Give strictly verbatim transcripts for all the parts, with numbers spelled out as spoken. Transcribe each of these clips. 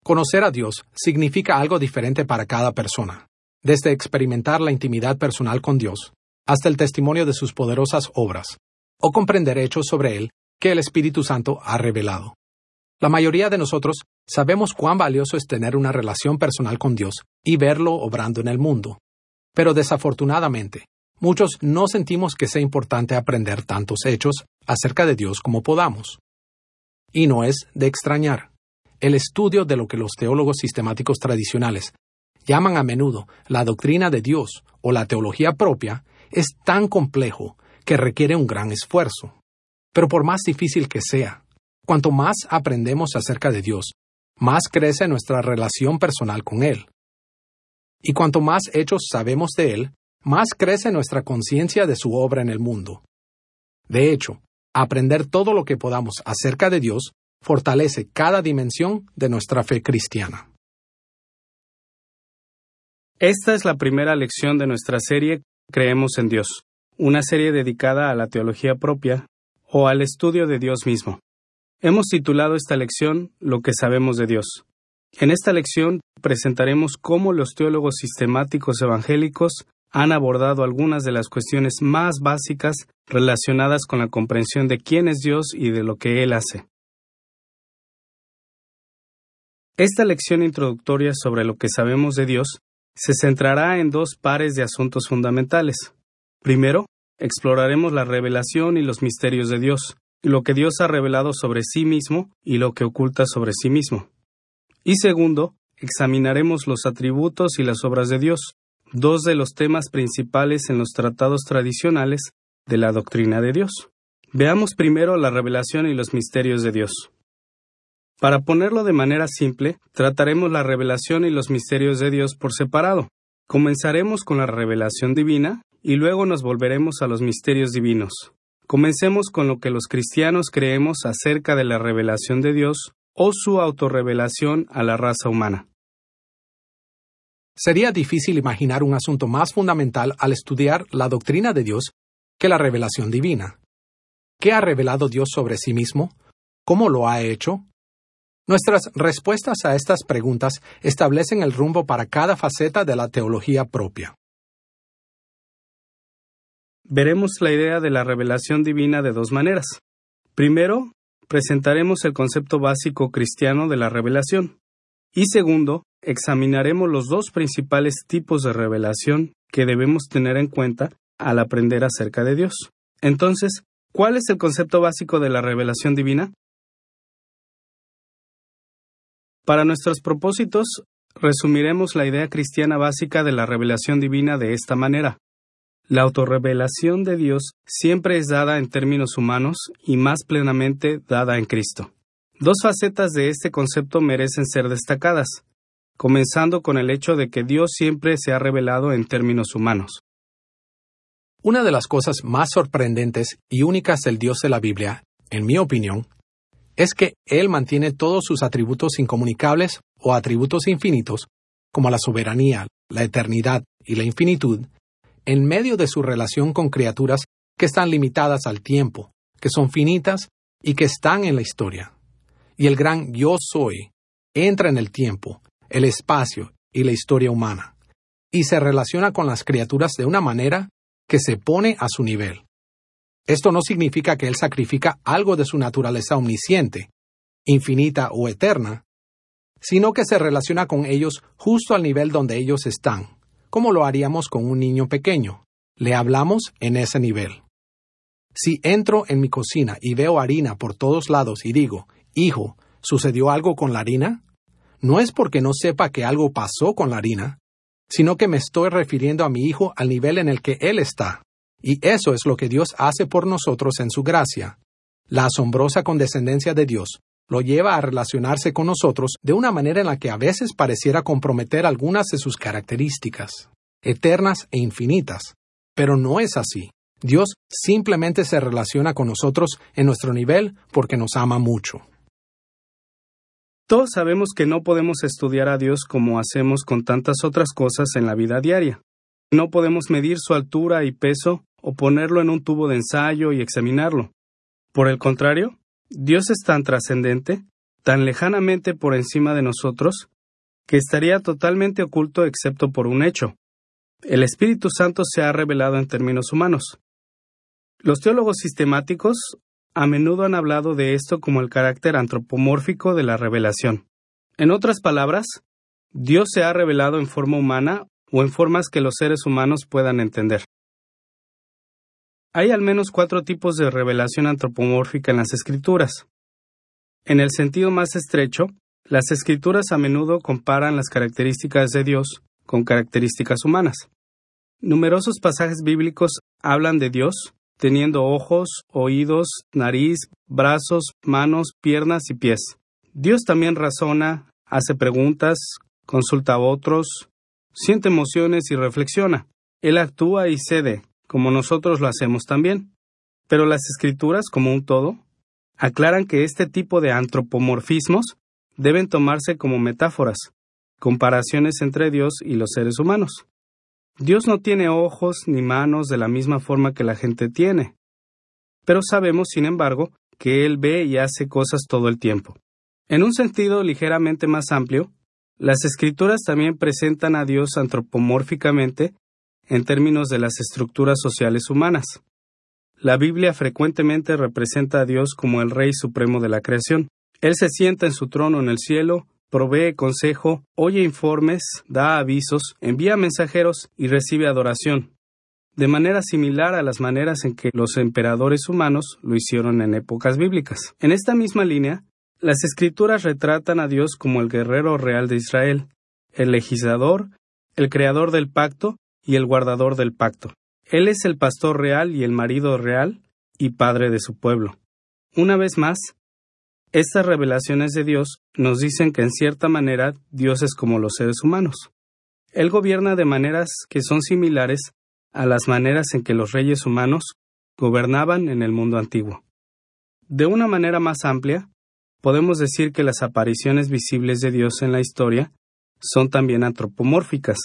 Conocer a Dios significa algo diferente para cada persona, desde experimentar la intimidad personal con Dios, hasta el testimonio de sus poderosas obras, o comprender hechos sobre Él que el Espíritu Santo ha revelado. La mayoría de nosotros sabemos cuán valioso es tener una relación personal con Dios y verlo obrando en el mundo. Pero desafortunadamente, muchos no sentimos que sea importante aprender tantos hechos acerca de Dios como podamos. Y no es de extrañar. El estudio de lo que los teólogos sistemáticos tradicionales llaman a menudo la doctrina de Dios o la teología propia es tan complejo que requiere un gran esfuerzo. Pero por más difícil que sea, cuanto más aprendemos acerca de Dios, más crece nuestra relación personal con Él. Y cuanto más hechos sabemos de Él, más crece nuestra conciencia de su obra en el mundo. De hecho, aprender todo lo que podamos acerca de Dios fortalece cada dimensión de nuestra fe cristiana. Esta es la primera lección de nuestra serie Creemos en Dios, una serie dedicada a la teología propia o al estudio de Dios mismo. Hemos titulado esta lección Lo que sabemos de Dios. En esta lección presentaremos cómo los teólogos sistemáticos evangélicos han abordado algunas de las cuestiones más básicas relacionadas con la comprensión de quién es Dios y de lo que Él hace. Esta lección introductoria sobre lo que sabemos de Dios se centrará en dos pares de asuntos fundamentales. Primero, exploraremos la revelación y los misterios de Dios, lo que Dios ha revelado sobre sí mismo y lo que oculta sobre sí mismo. Y segundo, examinaremos los atributos y las obras de Dios, dos de los temas principales en los tratados tradicionales de la doctrina de Dios. Veamos primero la revelación y los misterios de Dios. Para ponerlo de manera simple, trataremos la revelación y los misterios de Dios por separado. Comenzaremos con la revelación divina y luego nos volveremos a los misterios divinos. Comencemos con lo que los cristianos creemos acerca de la revelación de Dios o su autorrevelación a la raza humana. Sería difícil imaginar un asunto más fundamental al estudiar la doctrina de Dios que la revelación divina. ¿Qué ha revelado Dios sobre sí mismo? ¿Cómo lo ha hecho? Nuestras respuestas a estas preguntas establecen el rumbo para cada faceta de la teología propia. Veremos la idea de la revelación divina de dos maneras. Primero, presentaremos el concepto básico cristiano de la revelación. Y segundo, examinaremos los dos principales tipos de revelación que debemos tener en cuenta al aprender acerca de Dios. Entonces, ¿cuál es el concepto básico de la revelación divina? Para nuestros propósitos, resumiremos la idea cristiana básica de la revelación divina de esta manera. La autorrevelación de Dios siempre es dada en términos humanos y más plenamente dada en Cristo. Dos facetas de este concepto merecen ser destacadas, comenzando con el hecho de que Dios siempre se ha revelado en términos humanos. Una de las cosas más sorprendentes y únicas del Dios de la Biblia, en mi opinión, es que Él mantiene todos sus atributos incomunicables o atributos infinitos, como la soberanía, la eternidad y la infinitud, en medio de su relación con criaturas que están limitadas al tiempo, que son finitas y que están en la historia. Y el gran Yo Soy entra en el tiempo, el espacio y la historia humana, y se relaciona con las criaturas de una manera que se pone a su nivel. Esto no significa que Él sacrifica algo de su naturaleza omnisciente, infinita o eterna, sino que se relaciona con ellos justo al nivel donde ellos están, como lo haríamos con un niño pequeño. Le hablamos en ese nivel. Si entro en mi cocina y veo harina por todos lados y digo, «Hijo, ¿sucedió algo con la harina?», no es porque no sepa que algo pasó con la harina, sino que me estoy refiriendo a mi hijo al nivel en el que él está. Y eso es lo que Dios hace por nosotros en su gracia. La asombrosa condescendencia de Dios lo lleva a relacionarse con nosotros de una manera en la que a veces pareciera comprometer algunas de sus características, eternas e infinitas. Pero no es así. Dios simplemente se relaciona con nosotros en nuestro nivel porque nos ama mucho. Todos sabemos que no podemos estudiar a Dios como hacemos con tantas otras cosas en la vida diaria. No podemos medir su altura y peso o ponerlo en un tubo de ensayo y examinarlo. Por el contrario, Dios es tan trascendente tan lejanamente por encima de nosotros, que estaría totalmente oculto excepto por un hecho. El Espíritu Santo se ha revelado en términos humanos. Los teólogos sistemáticos a menudo han hablado de esto como el carácter antropomórfico de la revelación. En otras palabras, Dios se ha revelado en forma humana o en formas que los seres humanos puedan entender. Hay al menos cuatro tipos de revelación antropomórfica en las Escrituras. En el sentido más estrecho, las Escrituras a menudo comparan las características de Dios con características humanas. Numerosos pasajes bíblicos hablan de Dios teniendo ojos, oídos, nariz, brazos, manos, piernas y pies. Dios también razona, hace preguntas, consulta a otros, siente emociones y reflexiona. Él actúa y cede, como nosotros lo hacemos también. Pero las Escrituras, como un todo, aclaran que este tipo de antropomorfismos deben tomarse como metáforas, comparaciones entre Dios y los seres humanos. Dios no tiene ojos ni manos de la misma forma que la gente tiene, pero sabemos, sin embargo, que Él ve y hace cosas todo el tiempo. En un sentido ligeramente más amplio, las Escrituras también presentan a Dios antropomórficamente en términos de las estructuras sociales humanas. La Biblia frecuentemente representa a Dios como el Rey Supremo de la creación. Él se sienta en su trono en el cielo, provee consejo, oye informes, da avisos, envía mensajeros y recibe adoración, de manera similar a las maneras en que los emperadores humanos lo hicieron en épocas bíblicas. En esta misma línea, las Escrituras retratan a Dios como el guerrero real de Israel, el legislador, el creador del pacto y el guardador del pacto. Él es el pastor real y el marido real y padre de su pueblo. Una vez más, estas revelaciones de Dios nos dicen que en cierta manera Dios es como los seres humanos. Él gobierna de maneras que son similares a las maneras en que los reyes humanos gobernaban en el mundo antiguo. De una manera más amplia, podemos decir que las apariciones visibles de Dios en la historia son también antropomórficas.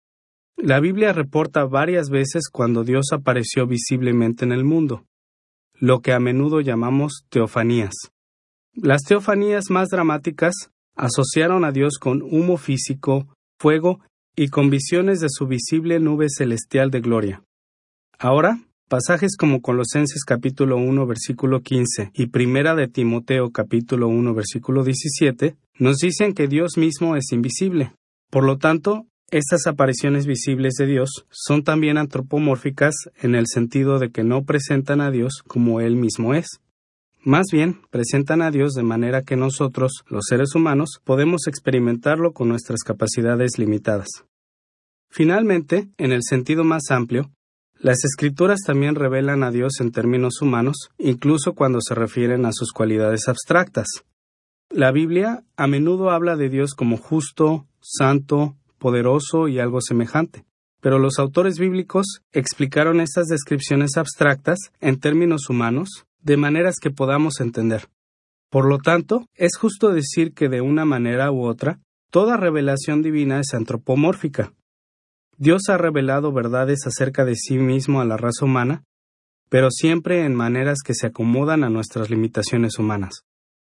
La Biblia reporta varias veces cuando Dios apareció visiblemente en el mundo, lo que a menudo llamamos teofanías. Las teofanías más dramáticas asociaron a Dios con humo físico, fuego y con visiones de su visible nube celestial de gloria. Ahora, pasajes como Colosenses capítulo uno versículo quince y Primera de Timoteo capítulo uno versículo diecisiete nos dicen que Dios mismo es invisible. Por lo tanto, estas apariciones visibles de Dios son también antropomórficas en el sentido de que no presentan a Dios como Él mismo es. Más bien, presentan a Dios de manera que nosotros, los seres humanos, podemos experimentarlo con nuestras capacidades limitadas. Finalmente, en el sentido más amplio, las Escrituras también revelan a Dios en términos humanos, incluso cuando se refieren a sus cualidades abstractas. La Biblia a menudo habla de Dios como justo, santo, poderoso y algo semejante, pero los autores bíblicos explicaron estas descripciones abstractas en términos humanos, de maneras que podamos entender. Por lo tanto, es justo decir que de una manera u otra, toda revelación divina es antropomórfica. Dios ha revelado verdades acerca de sí mismo a la raza humana, pero siempre en maneras que se acomodan a nuestras limitaciones humanas.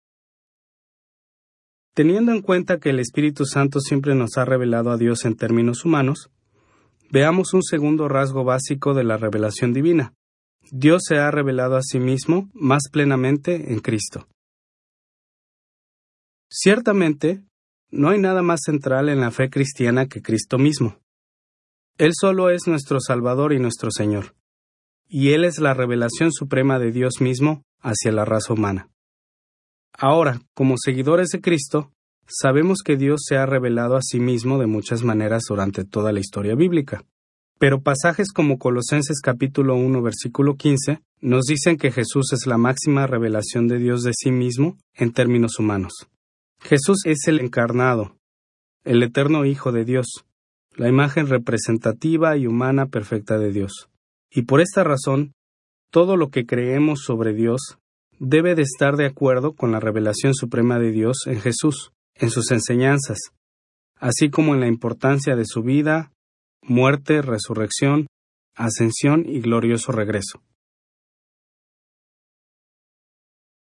Teniendo en cuenta que el Espíritu Santo siempre nos ha revelado a Dios en términos humanos, veamos un segundo rasgo básico de la revelación divina. Dios se ha revelado a sí mismo más plenamente en Cristo. Ciertamente, no hay nada más central en la fe cristiana que Cristo mismo. Él solo es nuestro Salvador y nuestro Señor, y Él es la revelación suprema de Dios mismo hacia la raza humana. Ahora, como seguidores de Cristo, sabemos que Dios se ha revelado a sí mismo de muchas maneras durante toda la historia bíblica. Pero pasajes como Colosenses capítulo uno versículo quince nos dicen que Jesús es la máxima revelación de Dios de sí mismo en términos humanos. Jesús es el encarnado, el eterno Hijo de Dios, la imagen representativa y humana perfecta de Dios. Y por esta razón, todo lo que creemos sobre Dios debe de estar de acuerdo con la revelación suprema de Dios en Jesús, en sus enseñanzas, así como en la importancia de su vida, muerte, resurrección, ascensión y glorioso regreso.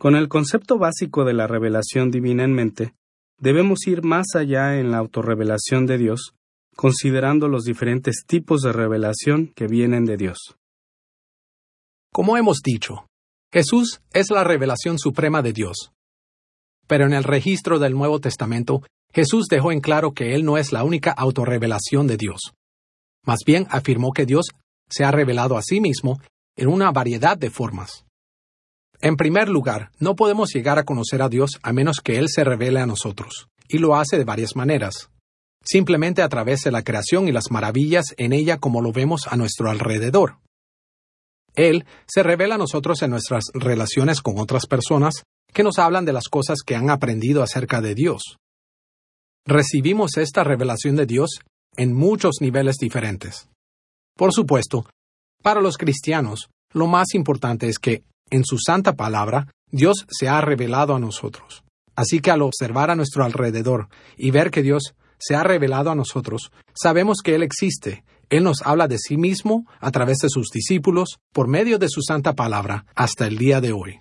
Con el concepto básico de la revelación divina en mente, debemos ir más allá en la autorrevelación de Dios, considerando los diferentes tipos de revelación que vienen de Dios. Como hemos dicho, Jesús es la revelación suprema de Dios. Pero en el registro del Nuevo Testamento, Jesús dejó en claro que Él no es la única autorrevelación de Dios. Más bien afirmó que Dios se ha revelado a sí mismo en una variedad de formas. En primer lugar, no podemos llegar a conocer a Dios a menos que Él se revele a nosotros, y lo hace de varias maneras. Simplemente a través de la creación y las maravillas en ella como lo vemos a nuestro alrededor. Él se revela a nosotros en nuestras relaciones con otras personas que nos hablan de las cosas que han aprendido acerca de Dios. Recibimos esta revelación de Dios en muchos niveles diferentes. Por supuesto, para los cristianos, lo más importante es que, en su santa palabra, Dios se ha revelado a nosotros. Así que al observar a nuestro alrededor y ver que Dios se ha revelado a nosotros, sabemos que Él existe. Él nos habla de sí mismo a través de sus discípulos, por medio de su santa palabra, hasta el día de hoy.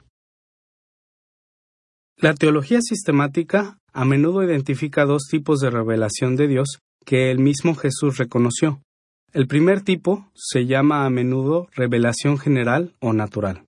La teología sistemática a menudo identifica dos tipos de revelación de Dios que el mismo Jesús reconoció. El primer tipo se llama a menudo revelación general o natural.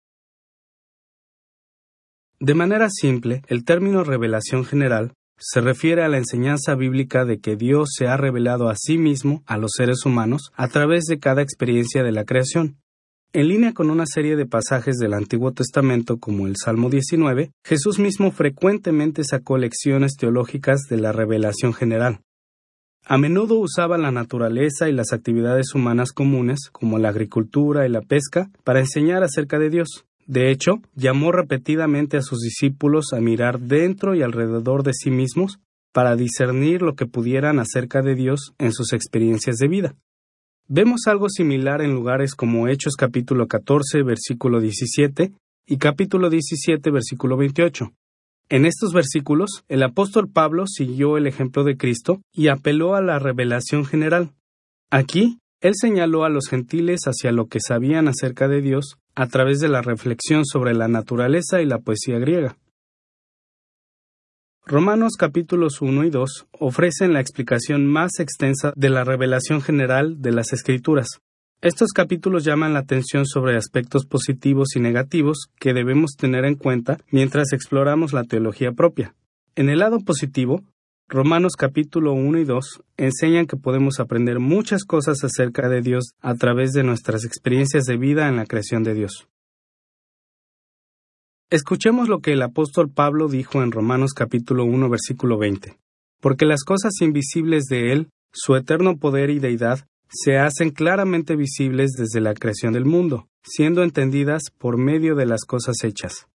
De manera simple, el término revelación general se refiere a la enseñanza bíblica de que Dios se ha revelado a sí mismo a los seres humanos a través de cada experiencia de la creación. En línea con una serie de pasajes del Antiguo Testamento como el Salmo diecinueve, Jesús mismo frecuentemente sacó lecciones teológicas de la revelación general. A menudo usaba la naturaleza y las actividades humanas comunes, como la agricultura y la pesca, para enseñar acerca de Dios. De hecho, llamó repetidamente a sus discípulos a mirar dentro y alrededor de sí mismos para discernir lo que pudieran acerca de Dios en sus experiencias de vida. Vemos algo similar en lugares como Hechos capítulo catorce, versículo diecisiete y capítulo diecisiete, versículo veintiocho. En estos versículos, el apóstol Pablo siguió el ejemplo de Cristo y apeló a la revelación general. Aquí, él señaló a los gentiles hacia lo que sabían acerca de Dios a través de la reflexión sobre la naturaleza y la poesía griega. Romanos capítulos uno y dos ofrecen la explicación más extensa de la revelación general de las Escrituras. Estos capítulos llaman la atención sobre aspectos positivos y negativos que debemos tener en cuenta mientras exploramos la teología propia. En el lado positivo, Romanos capítulo uno y dos enseñan que podemos aprender muchas cosas acerca de Dios a través de nuestras experiencias de vida en la creación de Dios. Escuchemos lo que el apóstol Pablo dijo en Romanos capítulo uno, versículo veinte. Porque las cosas invisibles de Él, su eterno poder y deidad, se hacen claramente visibles desde la creación del mundo, siendo entendidas por medio de las cosas hechas.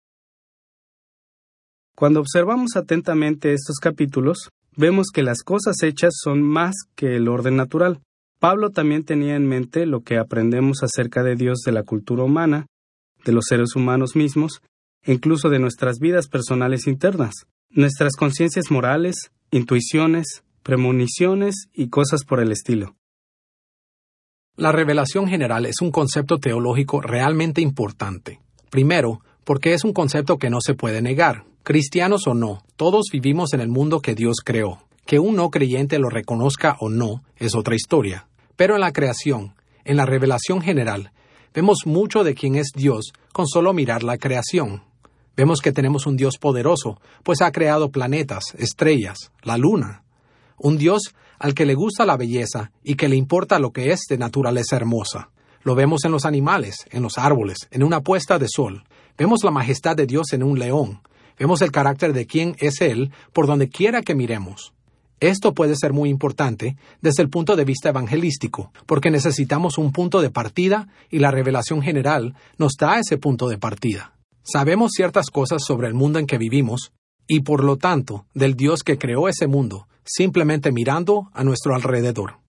Cuando observamos atentamente estos capítulos, vemos que las cosas hechas son más que el orden natural. Pablo también tenía en mente lo que aprendemos acerca de Dios de la cultura humana, de los seres humanos mismos, e incluso de nuestras vidas personales internas, nuestras conciencias morales, intuiciones, premoniciones y cosas por el estilo. La revelación general es un concepto teológico realmente importante. Primero, porque es un concepto que no se puede negar. Cristianos o no, todos vivimos en el mundo que Dios creó. Que un no creyente lo reconozca o no es otra historia. Pero en la creación, en la revelación general, vemos mucho de quién es Dios con solo mirar la creación. Vemos que tenemos un Dios poderoso, pues ha creado planetas, estrellas, la luna. Un Dios al que le gusta la belleza y que le importa lo que es de naturaleza hermosa. Lo vemos en los animales, en los árboles, en una puesta de sol. Vemos la majestad de Dios en un león. Vemos el carácter de quién es Él por donde quiera que miremos. Esto puede ser muy importante desde el punto de vista evangelístico, porque necesitamos un punto de partida y la revelación general nos da ese punto de partida. Sabemos ciertas cosas sobre el mundo en que vivimos y, por lo tanto, del Dios que creó ese mundo, simplemente mirando a nuestro alrededor.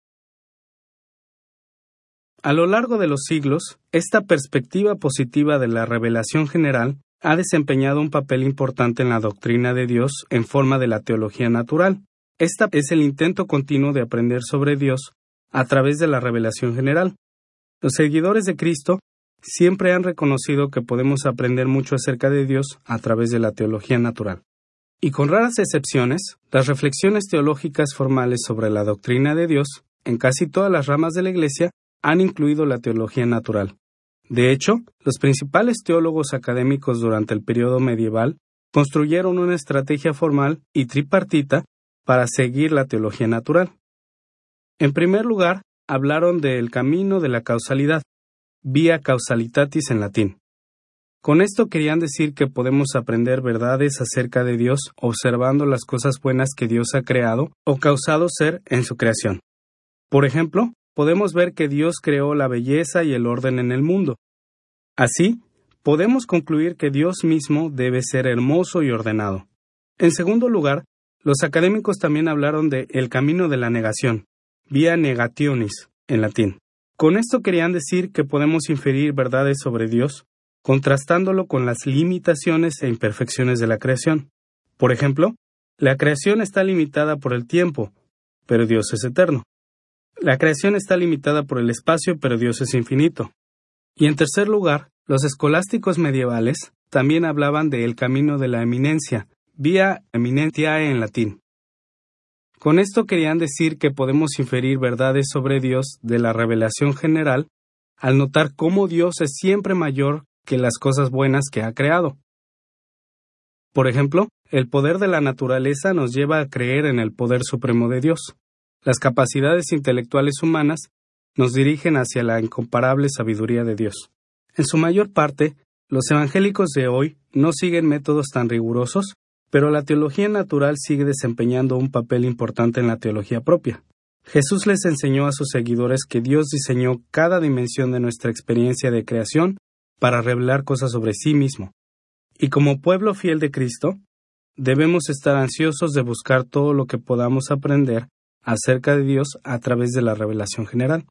A lo largo de los siglos, esta perspectiva positiva de la revelación general ha desempeñado un papel importante en la doctrina de Dios en forma de la teología natural. Esta es el intento continuo de aprender sobre Dios a través de la revelación general. Los seguidores de Cristo siempre han reconocido que podemos aprender mucho acerca de Dios a través de la teología natural. Y con raras excepciones, las reflexiones teológicas formales sobre la doctrina de Dios, en casi todas las ramas de la Iglesia, han incluido la teología natural. De hecho, los principales teólogos académicos durante el período medieval construyeron una estrategia formal y tripartita para seguir la teología natural. En primer lugar, hablaron del camino de la causalidad, via causalitatis en latín. Con esto querían decir que podemos aprender verdades acerca de Dios observando las cosas buenas que Dios ha creado o causado ser en su creación. Por ejemplo, podemos ver que Dios creó la belleza y el orden en el mundo. Así, podemos concluir que Dios mismo debe ser hermoso y ordenado. En segundo lugar, los académicos también hablaron de el camino de la negación, via negationis, en latín. Con esto querían decir que podemos inferir verdades sobre Dios, contrastándolo con las limitaciones e imperfecciones de la creación. Por ejemplo, la creación está limitada por el tiempo, pero Dios es eterno. La creación está limitada por el espacio, pero Dios es infinito. Y en tercer lugar, los escolásticos medievales también hablaban de el camino de la eminencia, via eminentiae en latín. Con esto querían decir que podemos inferir verdades sobre Dios de la revelación general al notar cómo Dios es siempre mayor que las cosas buenas que ha creado. Por ejemplo, el poder de la naturaleza nos lleva a creer en el poder supremo de Dios. Las capacidades intelectuales humanas nos dirigen hacia la incomparable sabiduría de Dios. En su mayor parte, los evangélicos de hoy no siguen métodos tan rigurosos, pero la teología natural sigue desempeñando un papel importante en la teología propia. Jesús les enseñó a sus seguidores que Dios diseñó cada dimensión de nuestra experiencia de creación para revelar cosas sobre sí mismo. Y como pueblo fiel de Cristo, debemos estar ansiosos de buscar todo lo que podamos aprender acerca de Dios a través de la revelación general.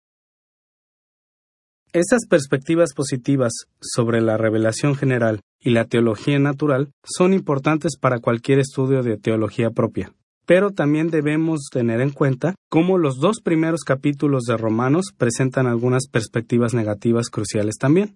Estas perspectivas positivas sobre la revelación general y la teología natural son importantes para cualquier estudio de teología propia, pero también debemos tener en cuenta cómo los dos primeros capítulos de Romanos presentan algunas perspectivas negativas cruciales también.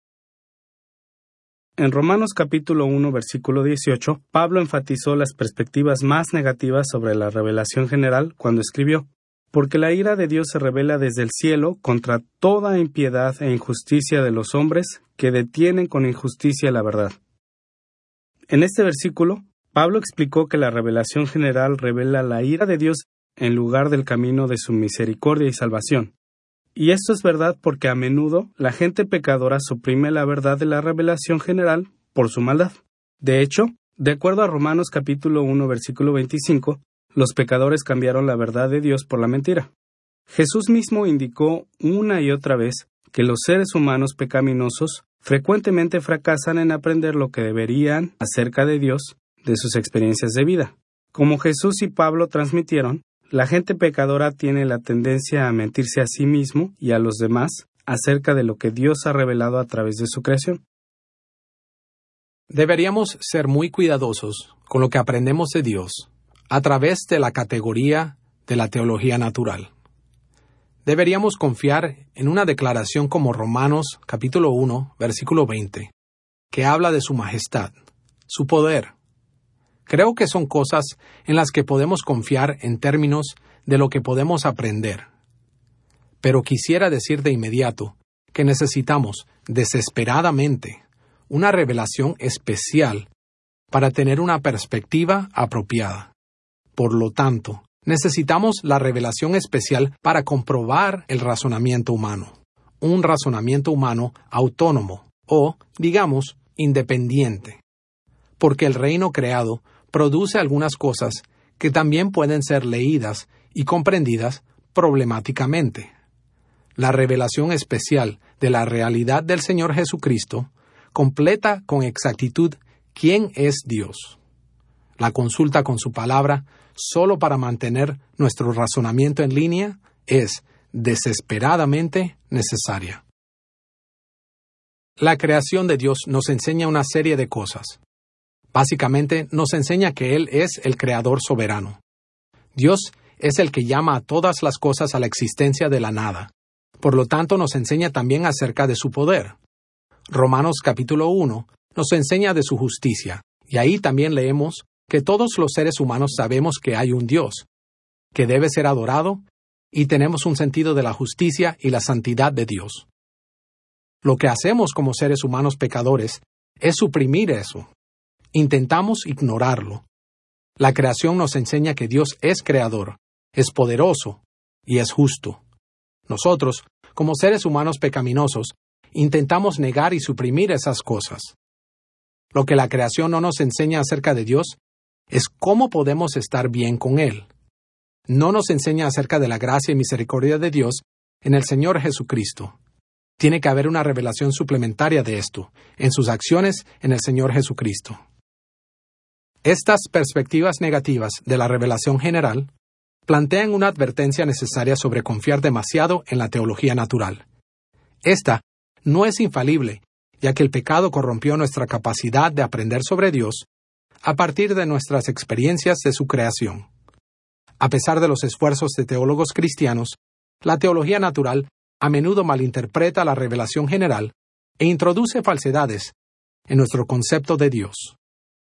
En Romanos capítulo uno, versículo dieciocho, Pablo enfatizó las perspectivas más negativas sobre la revelación general cuando escribió: porque la ira de Dios se revela desde el cielo contra toda impiedad e injusticia de los hombres que detienen con injusticia la verdad. En este versículo, Pablo explicó que la revelación general revela la ira de Dios en lugar del camino de su misericordia y salvación. Y esto es verdad porque a menudo la gente pecadora suprime la verdad de la revelación general por su maldad. De hecho, de acuerdo a Romanos capítulo uno, versículo veinticinco, los pecadores cambiaron la verdad de Dios por la mentira. Jesús mismo indicó una y otra vez que los seres humanos pecaminosos frecuentemente fracasan en aprender lo que deberían acerca de Dios de sus experiencias de vida. Como Jesús y Pablo transmitieron, la gente pecadora tiene la tendencia a mentirse a sí mismo y a los demás acerca de lo que Dios ha revelado a través de su creación. Deberíamos ser muy cuidadosos con lo que aprendemos de Dios a través de la categoría de la teología natural. Deberíamos confiar en una declaración como Romanos capítulo uno, versículo veinte, que habla de su majestad, su poder. Creo que son cosas en las que podemos confiar en términos de lo que podemos aprender. Pero quisiera decir de inmediato que necesitamos desesperadamente una revelación especial para tener una perspectiva apropiada. Por lo tanto, necesitamos la revelación especial para comprobar el razonamiento humano, un razonamiento humano autónomo o, digamos, independiente, porque el reino creado produce algunas cosas que también pueden ser leídas y comprendidas problemáticamente. La revelación especial de la realidad del Señor Jesucristo completa con exactitud quién es Dios. La consulta con su palabra solo para mantener nuestro razonamiento en línea es desesperadamente necesaria. La creación de Dios nos enseña una serie de cosas. Básicamente nos enseña que Él es el creador soberano. Dios es el que llama a todas las cosas a la existencia de la nada, Por lo tanto, nos enseña también acerca de su poder. Romanos capítulo uno nos enseña de su justicia, y ahí también leemos que todos los seres humanos sabemos que hay un Dios, que debe ser adorado, y tenemos un sentido de la justicia y la santidad de Dios. Lo que hacemos como seres humanos pecadores es suprimir eso. Intentamos ignorarlo. La creación nos enseña que Dios es creador, es poderoso y es justo. Nosotros, como seres humanos pecaminosos, intentamos negar y suprimir esas cosas. Lo que la creación no nos enseña acerca de Dios es cómo podemos estar bien con Él. No nos enseña acerca de la gracia y misericordia de Dios en el Señor Jesucristo. Tiene que haber una revelación suplementaria de esto, en sus acciones en el Señor Jesucristo. Estas perspectivas negativas de la revelación general plantean una advertencia necesaria sobre confiar demasiado en la teología natural. Esta no es infalible, ya que el pecado corrompió nuestra capacidad de aprender sobre Dios a partir de nuestras experiencias de su creación. A pesar de los esfuerzos de teólogos cristianos, la teología natural a menudo malinterpreta la revelación general e introduce falsedades en nuestro concepto de Dios.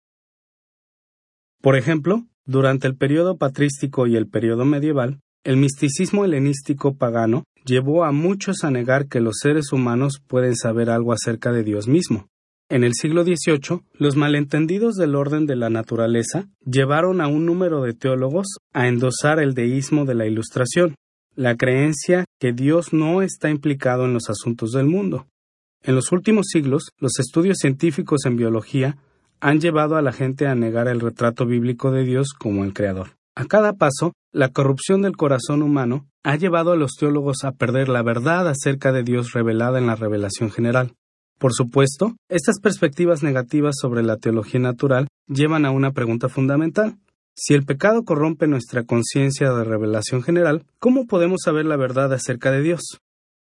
Por ejemplo, durante el período patrístico y el período medieval, el misticismo helenístico pagano llevó a muchos a negar que los seres humanos pueden saber algo acerca de Dios mismo. En el siglo dieciocho, los malentendidos del orden de la naturaleza llevaron a un número de teólogos a endosar el deísmo de la Ilustración, la creencia que Dios no está implicado en los asuntos del mundo. En los últimos siglos, los estudios científicos en biología han llevado a la gente a negar el retrato bíblico de Dios como el Creador. A cada paso, la corrupción del corazón humano ha llevado a los teólogos a perder la verdad acerca de Dios revelada en la revelación general. Por supuesto, estas perspectivas negativas sobre la teología natural llevan a una pregunta fundamental. Si el pecado corrompe nuestra conciencia de revelación general, ¿cómo podemos saber la verdad acerca de Dios?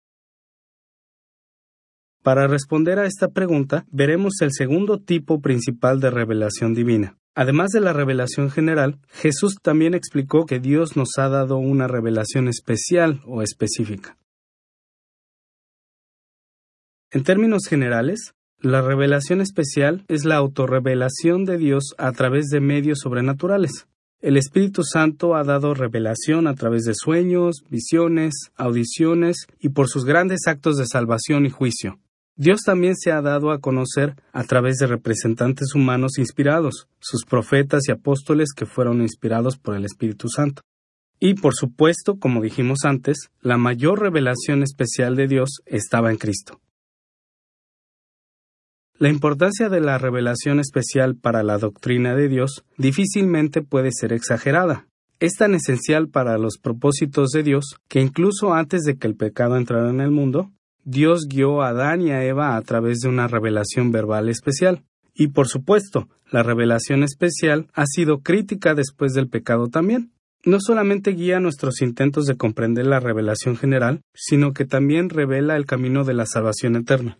Para responder a esta pregunta, veremos el segundo tipo principal de revelación divina. Además de la revelación general, Jesús también explicó que Dios nos ha dado una revelación especial o específica. En términos generales, la revelación especial es la autorrevelación de Dios a través de medios sobrenaturales. El Espíritu Santo ha dado revelación a través de sueños, visiones, audiciones y por sus grandes actos de salvación y juicio. Dios también se ha dado a conocer a través de representantes humanos inspirados, sus profetas y apóstoles que fueron inspirados por el Espíritu Santo. Y, por supuesto, como dijimos antes, la mayor revelación especial de Dios estaba en Cristo. La importancia de la revelación especial para la doctrina de Dios difícilmente puede ser exagerada. Es tan esencial para los propósitos de Dios que incluso antes de que el pecado entrara en el mundo, Dios guió a Adán y a Eva a través de una revelación verbal especial. Y por supuesto, la revelación especial ha sido crítica después del pecado también. No solamente guía nuestros intentos de comprender la revelación general, sino que también revela el camino de la salvación eterna.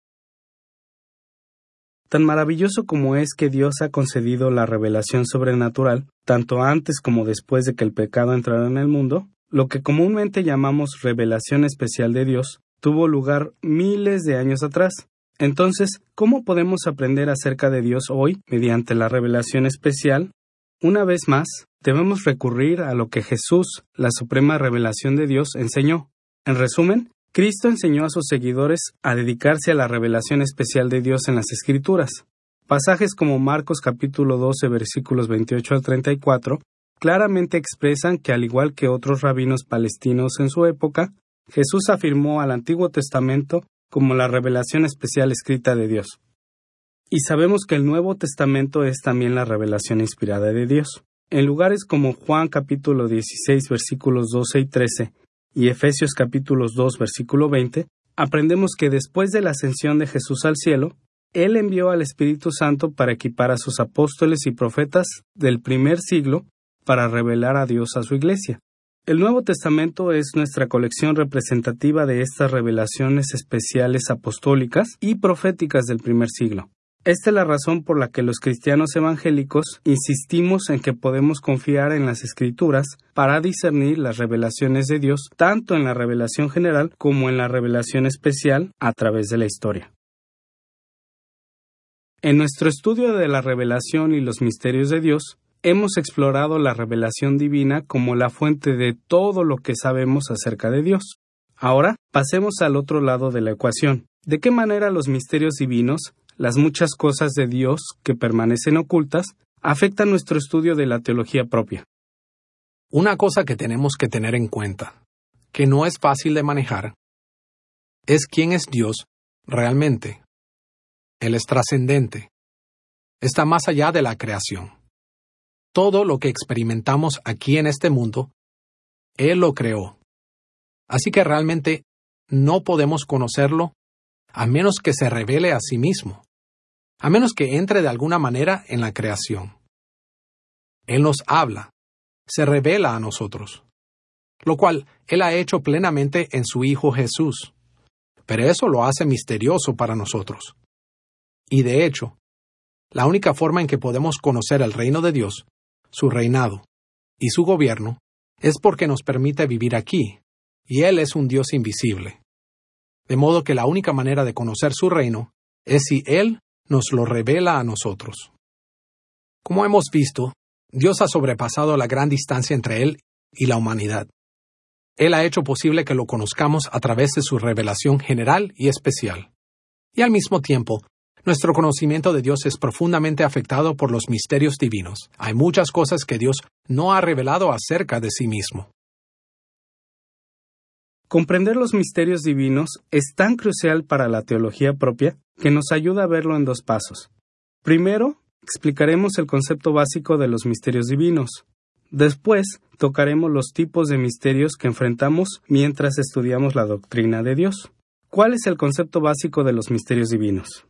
Tan maravilloso como es que Dios ha concedido la revelación sobrenatural, tanto antes como después de que el pecado entrara en el mundo, lo que comúnmente llamamos revelación especial de Dios, tuvo lugar miles de años atrás. Entonces, ¿cómo podemos aprender acerca de Dios hoy mediante la revelación especial? Una vez más, debemos recurrir a lo que Jesús, la suprema revelación de Dios, enseñó. En resumen, Cristo enseñó a sus seguidores a dedicarse a la revelación especial de Dios en las Escrituras. Pasajes como Marcos capítulo doce, versículos veintiocho al treinta y cuatro, claramente expresan que al igual que otros rabinos palestinos en su época, Jesús afirmó al Antiguo Testamento como la revelación especial escrita de Dios. Y sabemos que el Nuevo Testamento es también la revelación inspirada de Dios. En lugares como Juan capítulo dieciséis, versículos doce y trece, y Efesios capítulos dos, versículo veinte, aprendemos que después de la ascensión de Jesús al cielo, Él envió al Espíritu Santo para equipar a sus apóstoles y profetas del primer siglo para revelar a Dios a su iglesia. El Nuevo Testamento es nuestra colección representativa de estas revelaciones especiales apostólicas y proféticas del primer siglo. Esta es la razón por la que los cristianos evangélicos insistimos en que podemos confiar en las Escrituras para discernir las revelaciones de Dios, tanto en la revelación general como en la revelación especial a través de la historia. En nuestro estudio de la revelación y los misterios de Dios, hemos explorado la revelación divina como la fuente de todo lo que sabemos acerca de Dios. Ahora, pasemos al otro lado de la ecuación. ¿De qué manera los misterios divinos, las muchas cosas de Dios que permanecen ocultas, afectan nuestro estudio de la teología propia? Una cosa que tenemos que tener en cuenta, que no es fácil de manejar, es quién es Dios realmente. Él es trascendente. Está más allá de la creación. Todo lo que experimentamos aquí en este mundo, Él lo creó. Así que realmente no podemos conocerlo a menos que se revele a sí mismo, a menos que entre de alguna manera en la creación. Él nos habla, se revela a nosotros, lo cual Él ha hecho plenamente en su Hijo Jesús, pero eso lo hace misterioso para nosotros. Y de hecho, la única forma en que podemos conocer el reino de Dios, su reinado y su gobierno, es porque nos permite vivir aquí, y Él es un Dios invisible. De modo que la única manera de conocer su reino es si Él nos lo revela a nosotros. Como hemos visto, Dios ha sobrepasado la gran distancia entre Él y la humanidad. Él ha hecho posible que lo conozcamos a través de su revelación general y especial. Y al mismo tiempo, nuestro conocimiento de Dios es profundamente afectado por los misterios divinos. Hay muchas cosas que Dios no ha revelado acerca de sí mismo. Comprender los misterios divinos es tan crucial para la teología propia que nos ayuda a verlo en dos pasos. Primero, explicaremos el concepto básico de los misterios divinos. Después, tocaremos los tipos de misterios que enfrentamos mientras estudiamos la doctrina de Dios. ¿Cuál es el concepto básico de los misterios divinos?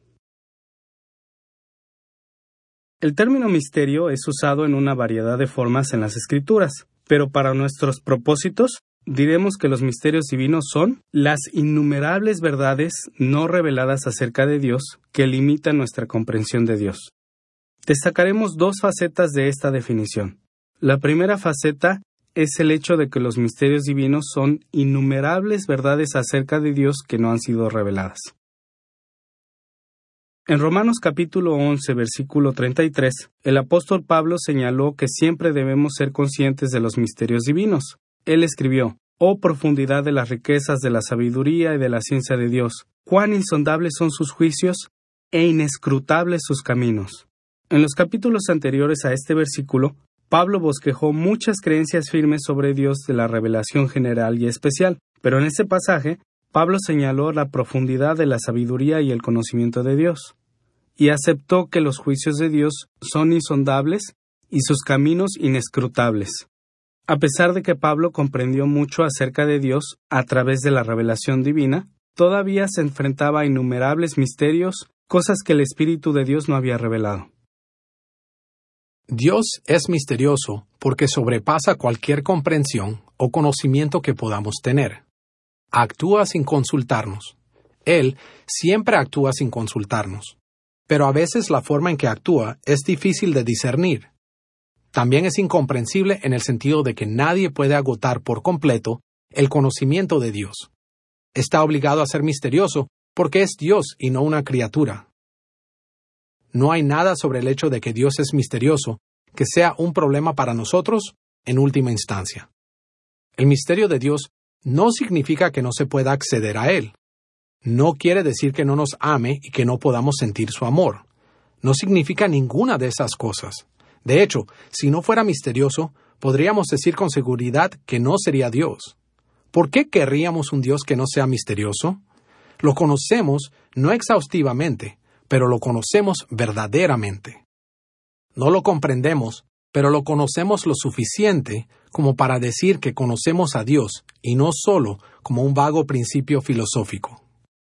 El término misterio es usado en una variedad de formas en las Escrituras, pero para nuestros propósitos, diremos que los misterios divinos son las innumerables verdades no reveladas acerca de Dios que limitan nuestra comprensión de Dios. Destacaremos dos facetas de esta definición. La primera faceta es el hecho de que los misterios divinos son innumerables verdades acerca de Dios que no han sido reveladas. En Romanos capítulo once, versículo treinta y tres, el apóstol Pablo señaló que siempre debemos ser conscientes de los misterios divinos. Él escribió: «Oh profundidad de las riquezas de la sabiduría y de la ciencia de Dios, cuán insondables son sus juicios e inescrutables sus caminos». En los capítulos anteriores a este versículo, Pablo bosquejó muchas creencias firmes sobre Dios de la revelación general y especial, pero en este pasaje, Pablo señaló la profundidad de la sabiduría y el conocimiento de Dios, y aceptó que los juicios de Dios son insondables y sus caminos inescrutables. A pesar de que Pablo comprendió mucho acerca de Dios a través de la revelación divina, todavía se enfrentaba a innumerables misterios, cosas que el Espíritu de Dios no había revelado. Dios es misterioso porque sobrepasa cualquier comprensión o conocimiento que podamos tener. Actúa sin consultarnos. Él siempre actúa sin consultarnos. Pero a veces la forma en que actúa es difícil de discernir. También es incomprensible en el sentido de que nadie puede agotar por completo el conocimiento de Dios. Está obligado a ser misterioso porque es Dios y no una criatura. No hay nada sobre el hecho de que Dios es misterioso que sea un problema para nosotros en última instancia. El misterio de Dios no significa que no se pueda acceder a Él. No quiere decir que no nos ame y que no podamos sentir su amor. No significa ninguna de esas cosas. De hecho, si no fuera misterioso, podríamos decir con seguridad que no sería Dios. ¿Por qué querríamos un Dios que no sea misterioso? Lo conocemos no exhaustivamente, pero lo conocemos verdaderamente. No lo comprendemos, pero lo conocemos lo suficiente como para decir que conocemos a Dios y no solo como un vago principio filosófico.